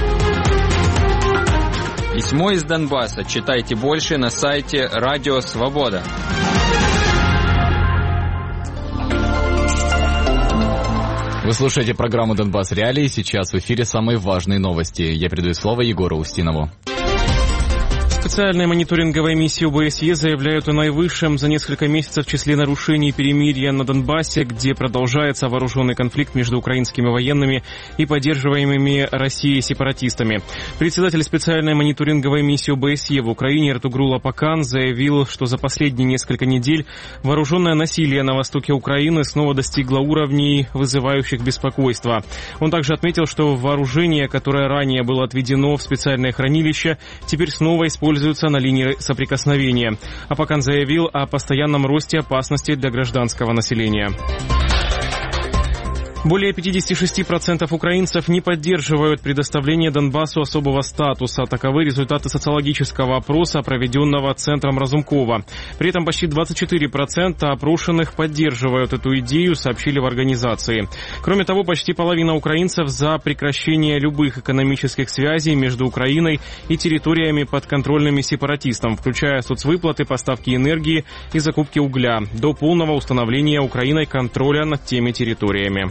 T: Письмо из Донбасса. Читайте больше на сайте Радио Свобода.
B: Вы слушаете программу «Донбасс Реалии». Сейчас в эфире самые важные новости. Я передаю слово Егору Устинову.
A: Специальная мониторинговая миссия ОБСЕ заявляет о наивысшем за несколько месяцев числе нарушений перемирия на Донбассе, где продолжается вооруженный конфликт между украинскими военными и поддерживаемыми Россией сепаратистами. Председатель специальной мониторинговой миссии ОБСЕ в Украине Эртугрул Апакан заявил, что за последние несколько недель вооруженное насилие на востоке Украины снова достигло уровней, вызывающих беспокойство. Он также отметил, что вооружение, которое ранее было отведено в специальное хранилище, теперь снова используется на линии соприкосновения. Апакан заявил о постоянном росте опасности для гражданского населения. Более 56% украинцев не поддерживают предоставление Донбассу особого статуса. Таковы результаты социологического опроса, проведенного Центром Разумкова. При этом почти 24% опрошенных поддерживают эту идею, сообщили в организации. Кроме того, почти половина украинцев за прекращение любых экономических связей между Украиной и территориями подконтрольными сепаратистам, включая соцвыплаты, поставки энергии и закупки угля, до полного установления Украиной контроля над теми территориями.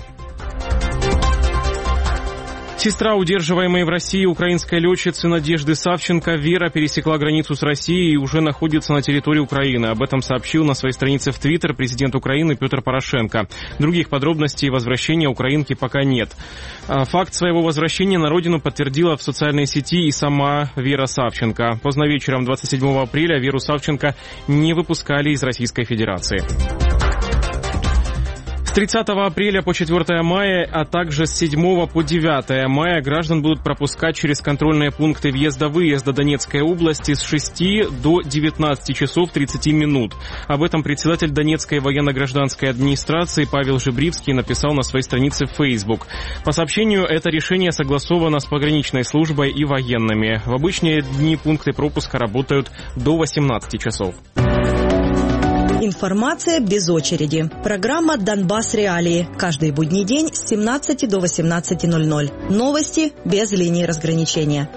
A: Сестра удерживаемой в России украинской летчицы Надежды Савченко Вера пересекла границу с Россией и уже находится на территории Украины. Об этом сообщил на своей странице в Твиттер президент Украины Петр Порошенко. Других подробностей возвращения украинки пока нет. Факт своего возвращения на родину подтвердила в социальной сети и сама Вера Савченко. Поздно вечером 27 апреля Веру Савченко не выпускали из Российской Федерации. С 30 апреля по 4 мая, а также с 7 по 9 мая граждан будут пропускать через контрольные пункты въезда-выезда Донецкой области с 6 до 19 часов 30 минут. Об этом председатель Донецкой военно-гражданской администрации Павел Жебривский написал на своей странице в Facebook. По сообщению, это решение согласовано с пограничной службой и военными. В обычные дни пункты пропуска работают до 18 часов.
J: Информация без очереди. Программа «Донбасс Реалии». Каждый будний день с 17 до 18:00. Новости без линии разграничения.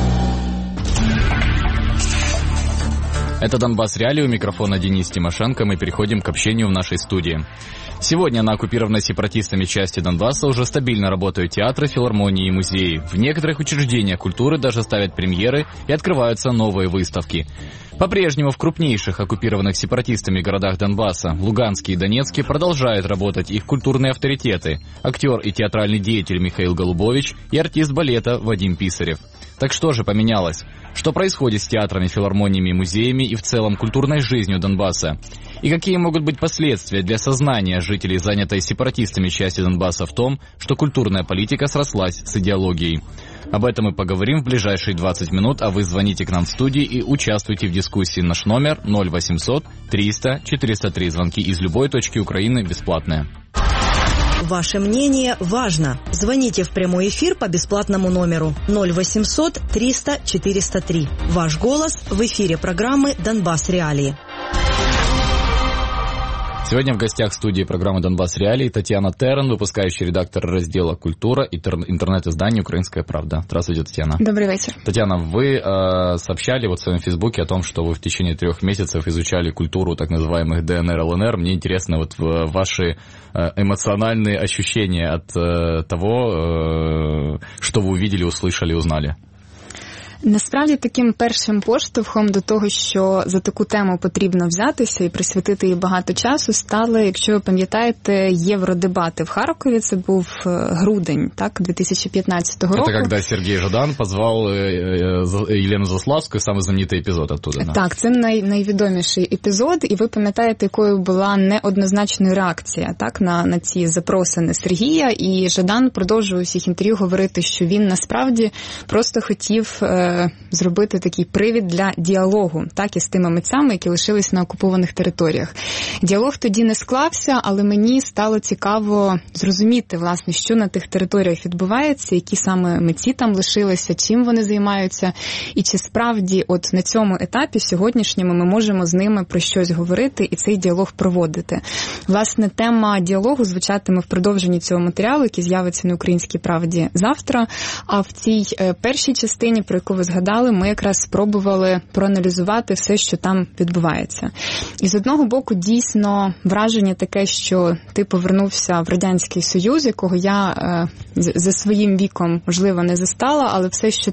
B: Это «Донбасс Реалии», у микрофона Денис Тимошенко. Мы переходим к общению в нашей студии. Сегодня на оккупированной сепаратистами части Донбасса уже стабильно работают театры, филармонии и музеи. В некоторых учреждениях культуры даже ставят премьеры и открываются новые выставки. По-прежнему в крупнейших оккупированных сепаратистами городах Донбасса, Луганске и Донецке, продолжают работать их культурные авторитеты. Актер и театральный деятель Михаил Голубович и артист балета Вадим Писарев. Так что же поменялось? Что происходит с театрами, филармониями, музеями и в целом культурной жизнью Донбасса? И какие могут быть последствия для сознания жителей, занятой сепаратистами части Донбасса в том, что культурная политика срослась с идеологией? Об этом мы поговорим в ближайшие 20 минут, а вы звоните к нам в студии и участвуйте в дискуссии. Наш номер 0800 300 403. Звонки из любой точки Украины бесплатные.
J: Ваше мнение важно. Звоните в прямой эфир по бесплатному номеру 0800 300 403. Ваш голос в эфире программы «Донбасс Реалии».
B: Сегодня в гостях студии программы «Донбасс Реалии» Татьяна Терен, выпускающий редактор раздела «Культура» интернет-издания «Украинская правда». Здравствуйте, Татьяна.
E: Добрый вечер.
B: Татьяна, вы сообщали в своем фейсбуке о том, что вы в течение 3 месяцев изучали культуру так называемых ДНР, ЛНР. Мне интересно ваши эмоциональные ощущения от того, что вы увидели, услышали, узнали.
E: Насправді таким першим поштовхом до того, що за таку тему потрібно взятися і присвятити їй багато часу, стали, якщо ви пам'ятаєте, євродебати в Харкові. Це був грудень, так, 2015 року.
B: Це коли Сергій Жадан позвав Єлену Заславську, самий знаменитий епізод оттуда. Да?
E: Так, це найвідоміший епізод, і ви пам'ятаєте, якою була неоднозначна реакція, так, на ці запросини Сергія, і Жадан продовжував усіх інтерв'ю говорити, що він насправді просто хотів зробити такий привід для діалогу, так, із тими митцями, які лишились на окупованих територіях. Діалог тоді не склався, але мені стало цікаво зрозуміти, власне, що на тих територіях відбувається, які саме митці там лишилися, чим вони займаються, і чи справді от на цьому етапі сьогоднішньому ми можемо з ними про щось говорити і цей діалог проводити. Власне, тема діалогу звучатиме в продовженні цього матеріалу, який з'явиться на «Українській правді» завтра, а в цій першій частині, про яку ви згадали, ми якраз спробували проаналізувати все, що там відбувається. І з одного боку, дійсно, враження таке, що ти повернувся в Радянський Союз, якого я за своїм віком, можливо, не застала, але все, що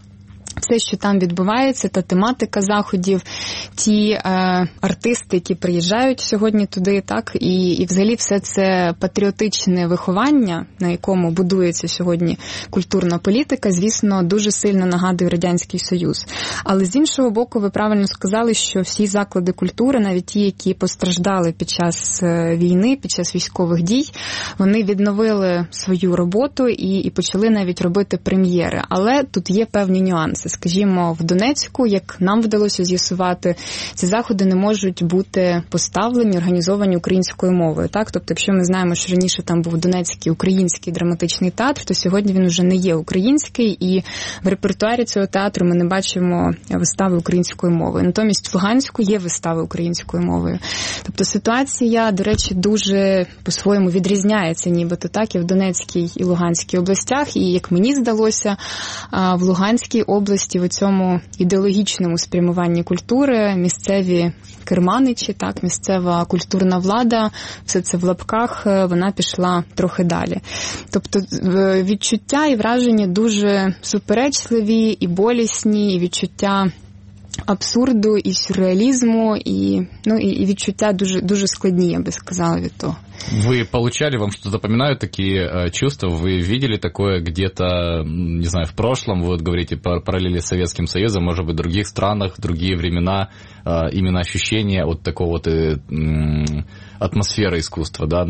E: там відбувається, та тематика заходів, ті артисти, які приїжджають сьогодні туди, так, і взагалі все це патріотичне виховання, на якому будується сьогодні культурна політика, звісно, дуже сильно нагадує Радянський Союз. Але з іншого боку, ви правильно сказали, що всі заклади культури, навіть ті, які постраждали під час війни, під час військових дій, вони відновили свою роботу і почали навіть робити прем'єри. Але тут є певні нюанси. Скажімо, в Донецьку, як нам вдалося з'ясувати, ці заходи не можуть бути поставлені, організовані українською мовою. Так? Тобто, якщо ми знаємо, що раніше там був Донецький український драматичний театр, то сьогодні він вже не є український, і в репертуарі цього театру ми не бачимо вистави українською мовою. Натомість в Луганську є вистави українською мовою. Тобто ситуація, до речі, дуже по-своєму відрізняється нібито так і в Донецькій і Луганській областях, і, як мені здалося, в Луганській області в цьому ідеологічному спрямуванні культури місцеві керманичі, так, місцева культурна влада, все це в лапках, вона пішла трохи далі. Тобто відчуття і враження дуже суперечливі і болісні, і відчуття абсурду, і сюрреалізму, і відчуття дуже, дуже складні, я би сказала, від того.
B: Вы получали, вам что-то напоминают такие чувства? Вы видели такое где-то, не знаю, в прошлом? Вы вот говорите про параллели с Советским Союзом, может быть, в других странах, другие времена, именно ощущение от такого вот атмосферы искусства, да?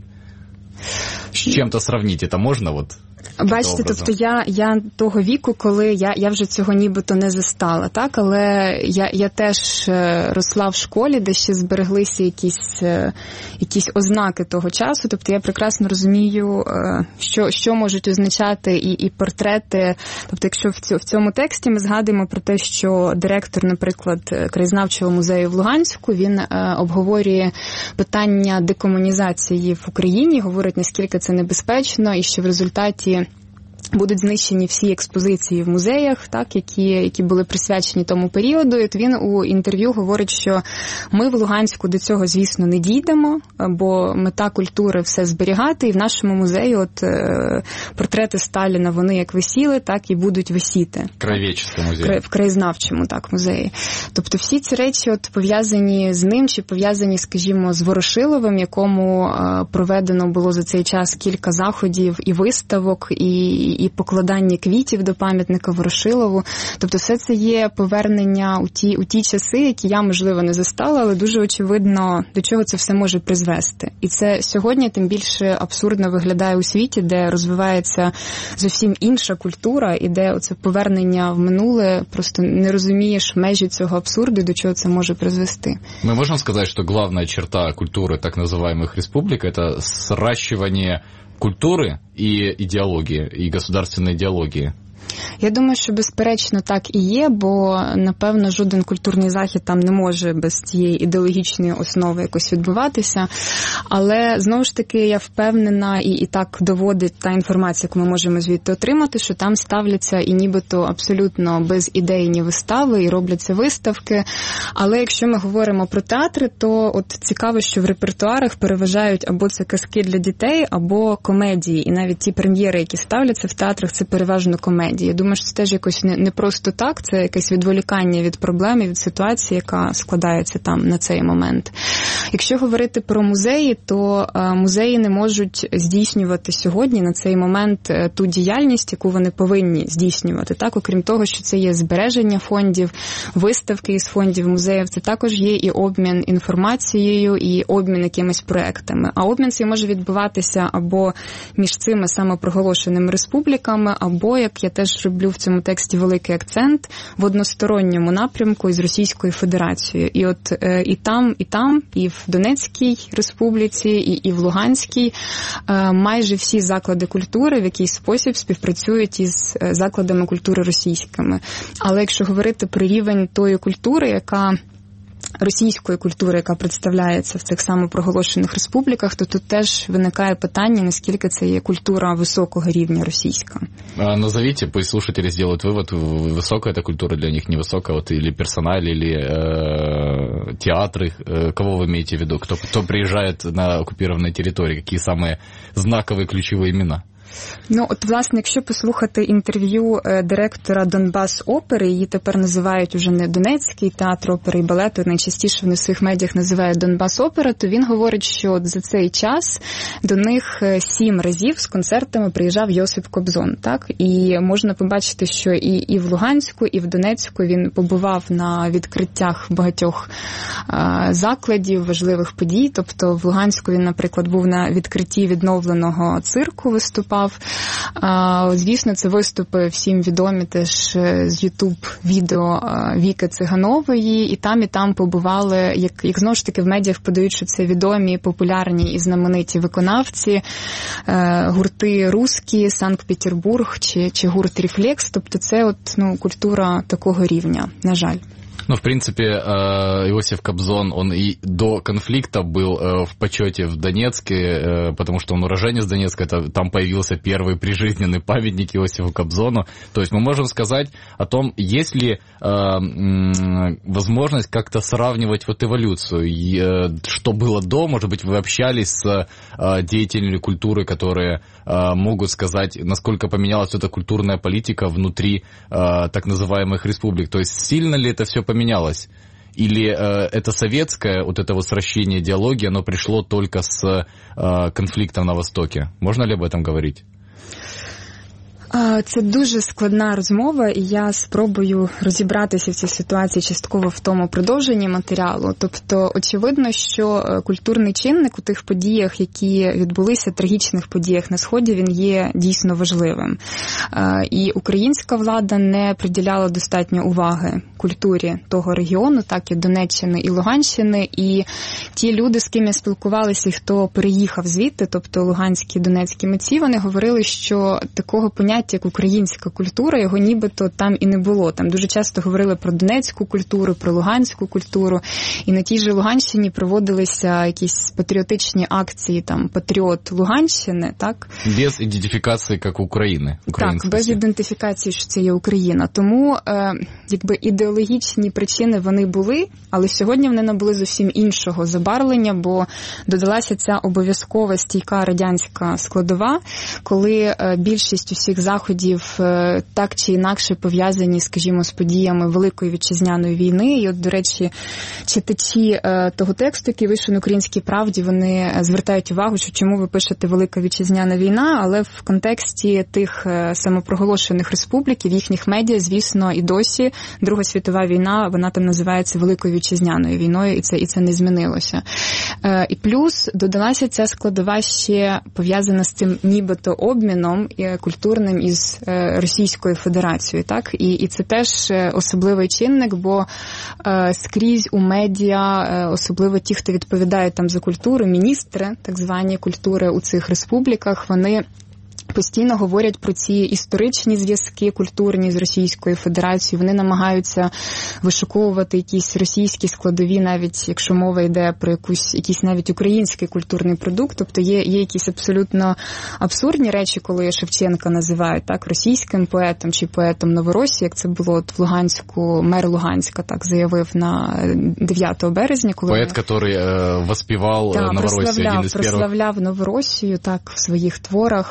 B: С чем-то сравнить это можно вот?
E: Бачите, тобто я того віку, коли я вже цього нібито не застала, так, але я теж росла в школі, де ще збереглися якісь ознаки того часу, тобто я прекрасно розумію, що можуть означати і портрети, тобто якщо в цьому тексті ми згадуємо про те, що директор, наприклад, краєзнавчого музею в Луганську, він обговорює питання декомунізації в Україні, говорить, наскільки це небезпечно, і що в результаті будуть знищені всі експозиції в музеях, так, які були присвячені тому періоду. І він у інтерв'ю говорить, що ми в Луганську до цього, звісно, не дійдемо, бо мета культури все зберігати, і в нашому музеї портрети Сталіна, вони як висіли, так і будуть висіти.
B: Краєведчому музеї.
E: В краєзнавчому, так, музеї. Тобто всі ці речі пов'язані з ним, чи пов'язані, скажімо, з Ворошиловим, якому проведено було за цей час кілька заходів і виставок, і покладання квітів до пам'ятника Ворошилову. Тобто все це є повернення у ті часи, які я, можливо, не застала, але дуже очевидно, до чого це все може призвести. І це сьогодні тим більше абсурдно виглядає у світі, де розвивається зовсім інша культура, і де оце повернення в минуле, просто не розумієш межі цього абсурду, до чого це може призвести.
B: Мы можем сказать, что главная черта культуры так называемых республик – это сращивание культуры и идеологии, и государственной идеологии?
E: Я думаю, що безперечно так і є, бо, напевно, жоден культурний захід там не може без цієї ідеологічної основи якось відбуватися. Але, знову ж таки, я впевнена, і так доводить та інформація, яку ми можемо звідти отримати, що там ставляться і нібито абсолютно безідейні вистави, і робляться виставки. Але якщо ми говоримо про театри, то от цікаво, що в репертуарах переважають або це казки для дітей, або комедії. І навіть ті прем'єри, які ставляться в театрах, це переважно комедії. медіа. Я думаю, що це теж якось не просто так, це якесь відволікання від проблеми, від ситуації, яка складається там на цей момент. Якщо говорити про музеї, то музеї не можуть здійснювати сьогодні на цей момент ту діяльність, яку вони повинні здійснювати. Так, окрім того, що це є збереження фондів, виставки із фондів музеїв, це також є і обмін інформацією, і обмін якимись проектами. А обмін цей може відбуватися або між цими самопроголошеними республіками, або, як я теж роблю в цьому тексті великий акцент, в односторонньому напрямку із Російською Федерацією. І от і там, і в Донецькій республіці, і в Луганській майже всі заклади культури в якийсь спосіб співпрацюють із закладами культури російськими. Але якщо говорити про рівень тої культури, російської культури, яка представляється в цих самопроголошених республіках, то тут теж виникає питання, наскільки це є культура високого рівня російська.
B: Назовите, пусть слушатели сделают вывод, высокая эта культура для них, невысокая, вот, или персональ, или театры, кого вы имеете в виду, кто приезжает на оккупированные территории, какие самые знаковые ключевые имена?
E: Ну, от, власне, якщо послухати інтерв'ю директора Донбас-опери, її тепер називають уже не Донецький театр опери і балету, найчастіше вони в своїх медіях називають Донбас-опера, то він говорить, що за цей час до них 7 разів з концертами приїжджав Йосип Кобзон, так? І можна побачити, що і в Луганську, і в Донецьку він побував на відкриттях багатьох закладів, важливих подій. Тобто в Луганську він, наприклад, був на відкритті відновленого цирку, виступав. Звісно, це виступи всім відомі теж з YouTube-відео Віки Циганової, і там побували, як знову ж таки в медіях подають, що це відомі, популярні і знамениті виконавці, гурти «Русські», «Санкт-Петербург» чи гурт «Рефлекс», тобто це культура такого рівня, на жаль.
B: Ну, в принципе, Иосиф Кобзон, он и до конфликта был в почете в Донецке, потому что он уроженец Донецка, там появился первый прижизненный памятник Иосифу Кобзону. То есть мы можем сказать о том, есть ли возможность как-то сравнивать вот эволюцию, что было до, может быть, вы общались с деятелями культуры, которые могут сказать, насколько поменялась эта культурная политика внутри так называемых республик. То есть сильно ли это все поменялось? Или это советское, вот это вот сращение идеологии, оно пришло только с конфликтом на Востоке? Можно ли об этом говорить?
E: Це дуже складна розмова, і я спробую розібратися в цій ситуації частково в тому продовженні матеріалу. Тобто, очевидно, що культурний чинник у тих подіях, які відбулися, трагічних подіях на Сході, він є дійсно важливим. І українська влада не приділяла достатньо уваги культурі того регіону, так і Донеччини і Луганщини, і ті люди, з ким я спілкувалася, і хто переїхав звідти, тобто луганські і донецькі митці, вони говорили, що такого поняття, як українська культура, його нібито там і не було. Там дуже часто говорили про донецьку культуру, про луганську культуру, і на тій же Луганщині проводилися якісь патріотичні акції, там, «Патріот Луганщини», так?
B: Без ідентифікації як України.
E: Так, без ідентифікації, що це є Україна. Тому, якби ідеологічні причини вони були, але сьогодні вони набули зовсім іншого забарвлення, бо додалася ця обов'язкова стійка радянська складова, коли більшість усіх заходів так чи інакше пов'язані, скажімо, з подіями Великої Вітчизняної війни. І от, до речі, читачі того тексту, який вийшов на Українській правді, вони звертають увагу, що чому ви пишете Велика Вітчизняна війна, але в контексті тих самопроголошених республік, в їхніх медіа, звісно, і досі Друга світова війна, вона там називається Великою Вітчизняною війною, і це не змінилося. І плюс додалася ця складова ще пов'язана з тим нібито обміном культурним із Російською Федерацією, так? І це теж особливий чинник, бо скрізь у медіа, особливо ті, хто відповідає там за культуру, міністри, так звані культури у цих республіках, вони постійно говорять про ці історичні зв'язки культурні з Російською Федерацією. Вони намагаються вишуковувати якісь російські складові, навіть якщо мова йде про якийсь навіть український культурний продукт. Тобто є якісь абсолютно абсурдні речі, коли Шевченка називають так російським поетом чи поетом Новоросії, як це було в Луганську, мер Луганська так заявив на 9 березня. Коли
B: поет, який воспівав Новоросію.
E: Прославляв Новоросію так в своїх творах.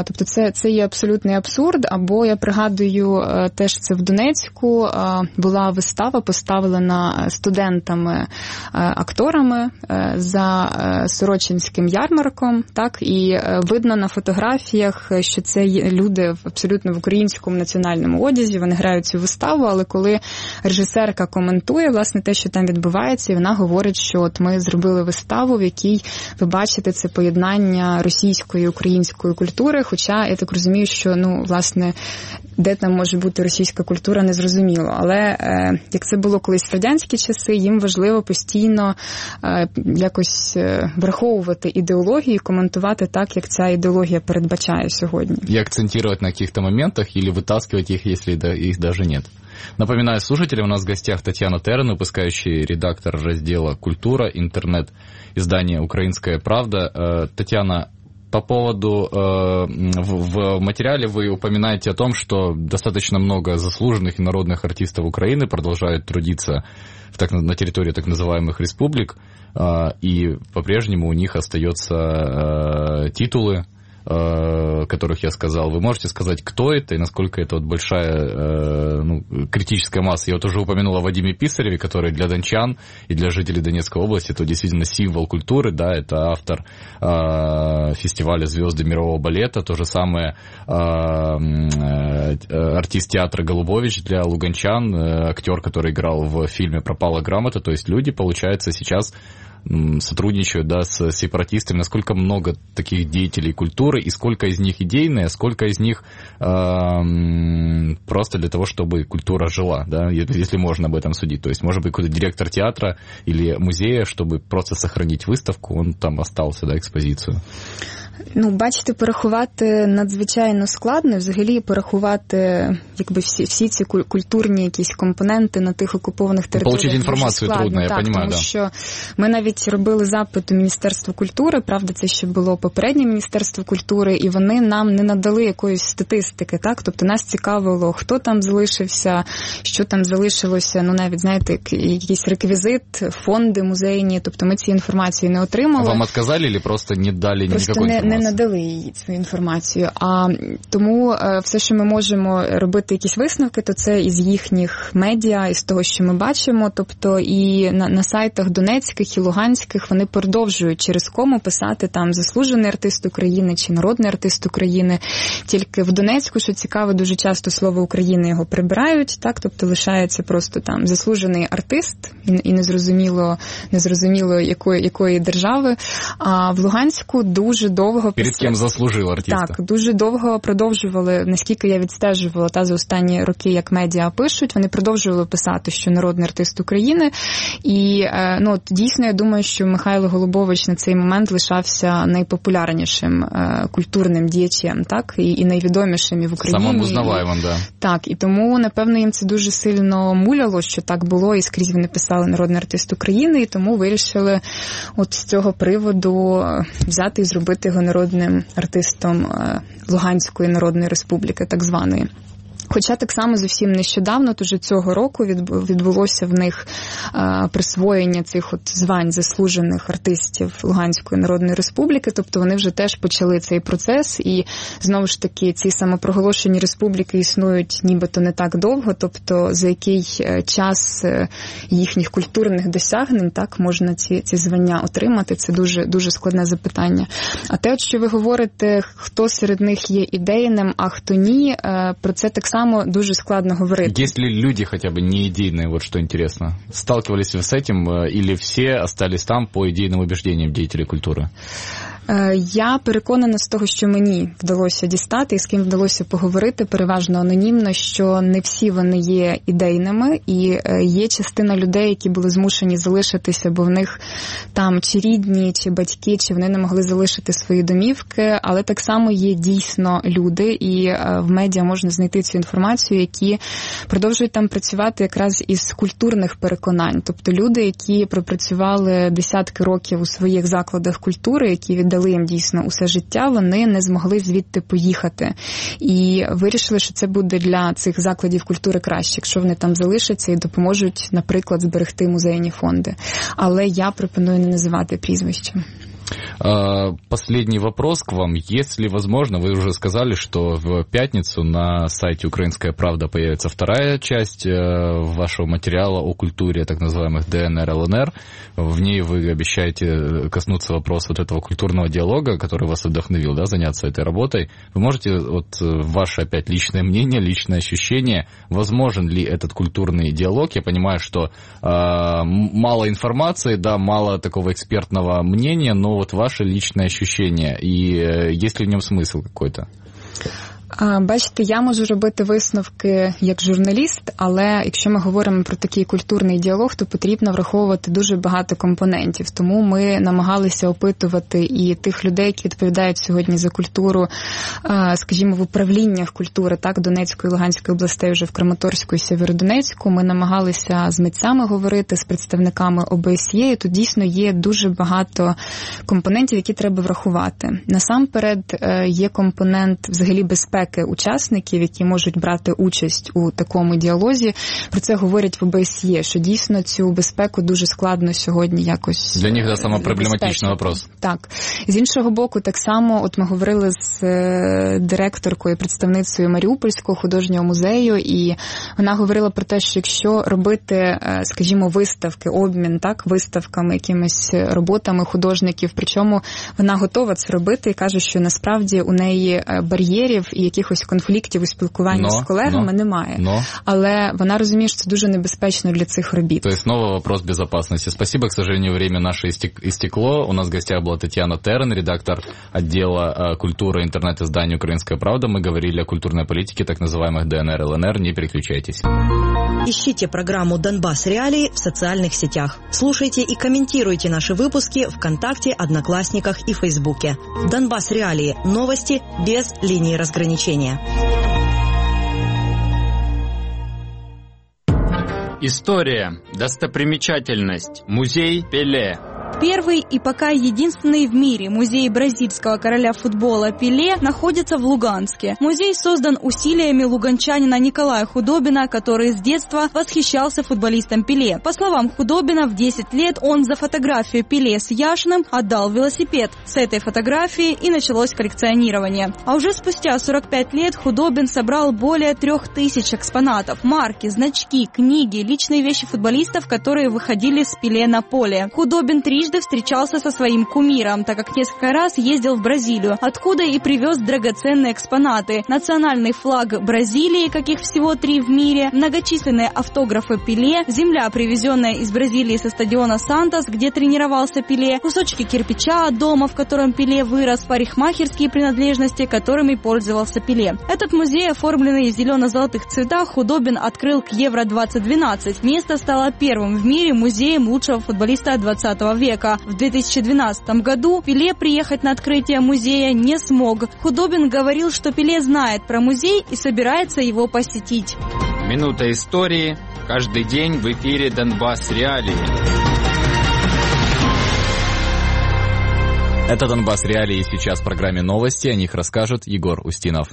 E: Тобто це є абсолютний абсурд. Або я пригадую, теж це в Донецьку була вистава, поставлена студентами-акторами за Сорочинським ярмарком, так, і видно на фотографіях, що це люди абсолютно в українському національному одязі, вони грають цю виставу, але коли режисерка коментує, власне, те, що там відбувається, і вона говорить, що от ми зробили виставу, в якій ви бачите це поєднання російської і української культури, хоча я так розумію, що, власне, де там може бути російська культура, незрозуміло. Але як це було колись в радянські часи, їм важливо постійно якось враховувати ідеологію і коментувати так, як ця ідеологія передбачає сьогодні.
B: И акцентировать на каких-то моментах или вытаскивать их, если их даже нет. Напоминаю слушателям, у нас в гостях Татьяна Терен, выпускающий редактор раздела «Культура», интернет, издание «Украинская правда». Татьяна, по поводу, в материале вы упоминаете о том, что достаточно много заслуженных и народных артистов Украины продолжают трудиться на территории так называемых республик, и по-прежнему у них остаются титулы, которых я сказал. Вы можете сказать, кто это и насколько это большая критическая масса? Я уже упомянул о Вадиме Писареве, который для дончан и для жителей Донецкой области это действительно символ культуры, да, это автор фестиваля «Звезды мирового балета», то же самое артист театра Голубович для луганчан, актер, который играл в фильме «Пропала грамота», то есть люди, получается, сейчас сотрудничают, да, с сепаратистами, насколько много таких деятелей культуры, и сколько из них идейные, сколько из них просто для того, чтобы культура жила, да, если можно об этом судить. То есть, может быть, какой-то директор театра или музея, чтобы просто сохранить выставку, он там остался, да, экспозицию.
E: Бачите, порахувати надзвичайно складно, взагалі порахувати, всі ці культурні якісь компоненти на тих окупованих територіях.
B: Получить інформацію трудно, я розумію,
E: тому що ми навіть робили запит у Міністерства культури, правда, це ще було попереднє Міністерство культури, і вони нам не надали якоїсь статистики, так? Тобто нас цікавило, хто там залишився, що там залишилося, навіть, знаєте, якийсь реквізит, фонди музейні, тобто ми ці інформації не отримали.
B: А вам відказали, чи просто не дали ніякої інформації?
E: Не надали їй цю інформацію. А тому все, що ми можемо робити якісь висновки, то це із їхніх медіа, із того, що ми бачимо. Тобто і на сайтах донецьких і луганських вони продовжують через кому писати там заслужений артист України чи народний артист України. Тільки в Донецьку, що цікаво, дуже часто слово України його прибирають, так? Тобто лишається просто там заслужений артист і незрозуміло якої держави. А в Луганську дуже довго
B: перед ким заслужив артиста.
E: Так, дуже довго продовжували, наскільки я відстежувала за останні роки, як медіа пишуть, вони продовжували писати, що народний артист України. І дійсно, я думаю, що Михайло Голубович на цей момент лишався найпопулярнішим культурним діячем, так, і найвідомішим і в Україні.
B: Самим узнаваємим, да.
E: Так, і тому, напевно, їм це дуже сильно муляло, що так було, і скрізь вони писали народний артист України, і тому вирішили от з цього приводу взяти і зробити його народним артистом Луганської Народної Республіки, так званої. Хоча так само зовсім нещодавно, тож цього року відбулося в них присвоєння цих звань заслужених артистів Луганської Народної Республіки, тобто вони вже теж почали цей процес, і знову ж таки ці самопроголошені республіки існують нібито не так довго, тобто за який час їхніх культурних досягнень так можна ці звання отримати, це дуже, дуже складне запитання. А те, от що ви говорите, хто серед них є ідейним, а хто ні, про це так само дуже складно говорити.
B: Есть ли люди хотя бы не идейные, вот что интересно? Сталкивались вы с этим, или все остались там по идейным убеждениям деятелей культуры?
E: Я переконана з того, що мені вдалося дістати і з ким вдалося поговорити, переважно анонімно, що не всі вони є ідейними, і є частина людей, які були змушені залишитися, бо в них там чи рідні, чи батьки, чи вони не могли залишити свої домівки, але так само є дійсно люди, і в медіа можна знайти цю інформацію, які продовжують там працювати якраз із культурних переконань, тобто люди, які пропрацювали десятки років у своїх закладах культури, які віддали їм дійсно усе життя, вони не змогли звідти поїхати. І вирішили, що це буде для цих закладів культури краще, якщо вони там залишаться і допоможуть, наприклад, зберегти музейні фонди. Але я пропоную не називати прізвища.
B: Последний вопрос к вам. Если возможно, вы уже сказали, что в пятницу на сайте «Украинская правда» появится вторая часть вашего материала о культуре так называемых ДНР, ЛНР. В ней вы обещаете коснуться вопроса вот этого культурного диалога, который вас вдохновил, да, заняться этой работой. Вы можете, вот ваше опять личное мнение, личное ощущение, возможен ли этот культурный диалог? Я понимаю, что мало информации, да, мало такого экспертного мнения, но вот ваше личное ощущение, и есть ли в нем смысл какой-то?
E: Бачите, я можу робити висновки як журналіст, але якщо ми говоримо про такий культурний діалог, то потрібно враховувати дуже багато компонентів. Тому ми намагалися опитувати і тих людей, які відповідають сьогодні за культуру, скажімо, в управліннях культури, так, Донецької і Луганської областей, вже в Краматорську і Сєвєродонецьку. Ми намагалися з митцями говорити, з представниками ОБСЄ, і тут дійсно є дуже багато компонентів, які треба врахувати. Насамперед є компонент взагалі безпеки учасників, які можуть брати участь у такому діалозі. Про це говорять в ОБСЄ, що дійсно цю безпеку дуже складно сьогодні якось
B: для них, да, саме проблематичний вопрос.
E: Так. З іншого боку, так само, от ми говорили з директоркою, представницею Маріупольського художнього музею, і вона говорила про те, що якщо робити, скажімо, виставки, обмін, так, виставками, якимись роботами художників, причому вона готова це робити і каже, що насправді у неї бар'єрів і якихось конфліктів у спілкуванні з колегами немає. Але вона розуміє, що це дуже небезпечно для цих робіт.
B: То есть снова вопрос безопасности. Спасибо, к сожалению, время наше истекло. У нас в гостях была Татьяна Терен, редактор отдела культуры интернет-издания «Украинская правда». Мы говорили о культурной политике так называемых ДНР, ЛНР. Не переключайтесь.
J: Ищите программу «Донбасс Реалии» в социальных сетях. Слушайте и комментируйте наши выпуски ВКонтакте, Одноклассниках и Фейсбуке. «Донбасс Реалии» – новости без линии разграничения.
T: История. Достопримечательность. Музей Пеле.
C: Первый и пока единственный в мире музей бразильского короля футбола Пеле находится в Луганске. Музей создан усилиями луганчанина Николая Худобина, который с детства восхищался футболистом Пеле. По словам Худобина, в 10 лет он за фотографию Пеле с Яшиным отдал велосипед. С этой фотографии и началось коллекционирование. А уже спустя 45 лет Худобин собрал более 3000 экспонатов. Марки, значки, книги, личные вещи футболистов, которые выходили с Пеле на поле. Худобин трижды встречался со своим кумиром, так как несколько раз ездил в Бразилию, откуда и привез драгоценные экспонаты. Национальный флаг Бразилии, каких всего 3 в мире, многочисленные автографы Пеле, земля, привезенная из Бразилии со стадиона Сантос, где тренировался Пеле, кусочки кирпича от дома, в котором Пеле вырос, парикмахерские принадлежности, которыми пользовался Пеле. Этот музей, оформленный в зелено-золотых цветах, Худобин открыл к Евро-2012. Место стало первым в мире музеем лучшего футболиста 20 века. В 2012 году Пеле приехать на открытие музея не смог. Худобин говорил, что Пеле знает про музей и собирается его посетить.
T: Минута истории. Каждый день в эфире «Донбасс Реалии».
B: Это «Донбасс Реалии», сейчас в программе «Новости». О них расскажет Егор Устинов.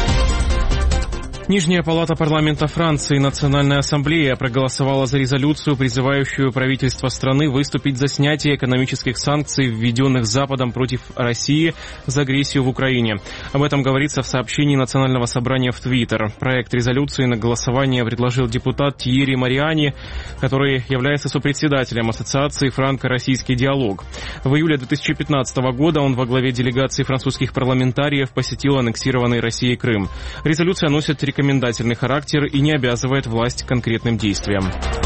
A: Нижняя палата парламента Франции, Национальная ассамблея, проголосовала за резолюцию, призывающую правительство страны выступить за снятие экономических санкций, введенных Западом против России за агрессию в Украине. Об этом говорится в сообщении Национального собрания в Твиттер. Проект резолюции на голосование предложил депутат Тьерри Мариани, который является сопредседателем Ассоциации «Франко-российский диалог». В июле 2015 года он во главе делегации французских парламентариев посетил аннексированный Россией Крым. Резолюция носит рекомендательный характер и не обязывает власть к конкретным действиям.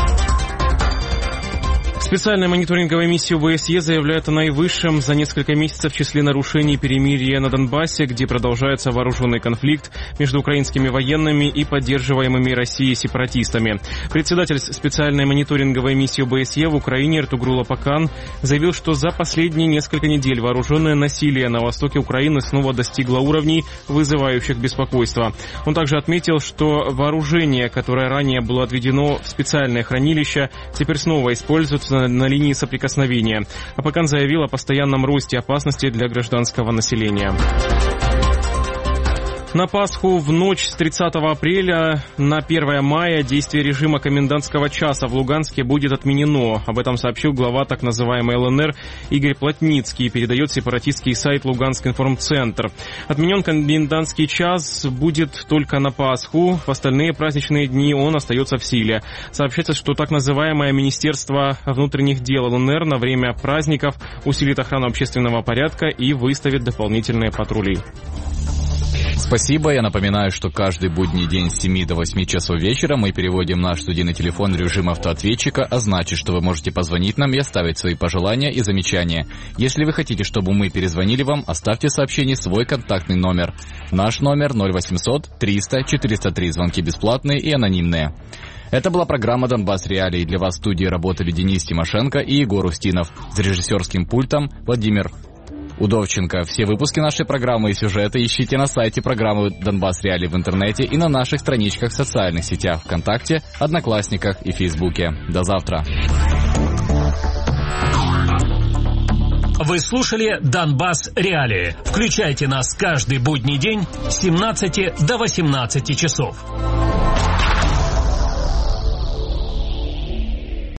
A: Специальная мониторинговая миссия ОБСЕ заявляет о наивысшем за несколько месяцев числе нарушений перемирия на Донбассе, где продолжается вооруженный конфликт между украинскими военными и поддерживаемыми Россией сепаратистами. Председатель специальной мониторинговой миссии ОБСЕ в Украине Эртугрул Апакан заявил, что за последние несколько недель вооруженное насилие на востоке Украины снова достигло уровней, вызывающих беспокойство. Он также отметил, что вооружение, которое ранее было отведено в специальное хранилище, теперь снова используется на линии соприкосновения. Апакан заявил о постоянном росте опасности для гражданского населения. На Пасху в ночь с 30 апреля на 1 мая действие режима комендантского часа в Луганске будет отменено. Об этом сообщил глава так называемой ЛНР Игорь Плотницкий, передает сепаратистский сайт Луганск информцентр. Отменен комендантский час будет только на Пасху. В остальные праздничные дни он остается в силе. Сообщается, что так называемое Министерство внутренних дел ЛНР на время праздников усилит охрану общественного порядка и выставит дополнительные патрули.
B: Спасибо. Я напоминаю, что каждый будний день с 7 до 8 часов вечера мы переводим наш студийный телефон в режим автоответчика, а значит, что вы можете позвонить нам и оставить свои пожелания и замечания. Если вы хотите, чтобы мы перезвонили вам, оставьте сообщение свой контактный номер. Наш номер 0800 300 403. Звонки бесплатные и анонимные. Это была программа «Донбасс Реалии». Для вас в студии работали Денис Тимошенко и Егор Устинов. За режиссерским пультом Владимир Удовченко. Все выпуски нашей программы и сюжеты ищите на сайте программы «Донбасс Реалии» в интернете и на наших страничках в социальных сетях ВКонтакте, Одноклассниках и Фейсбуке. До завтра.
F: Вы слушали «Донбасс Реалии». Включайте нас каждый будний день с 17 до 18 часов.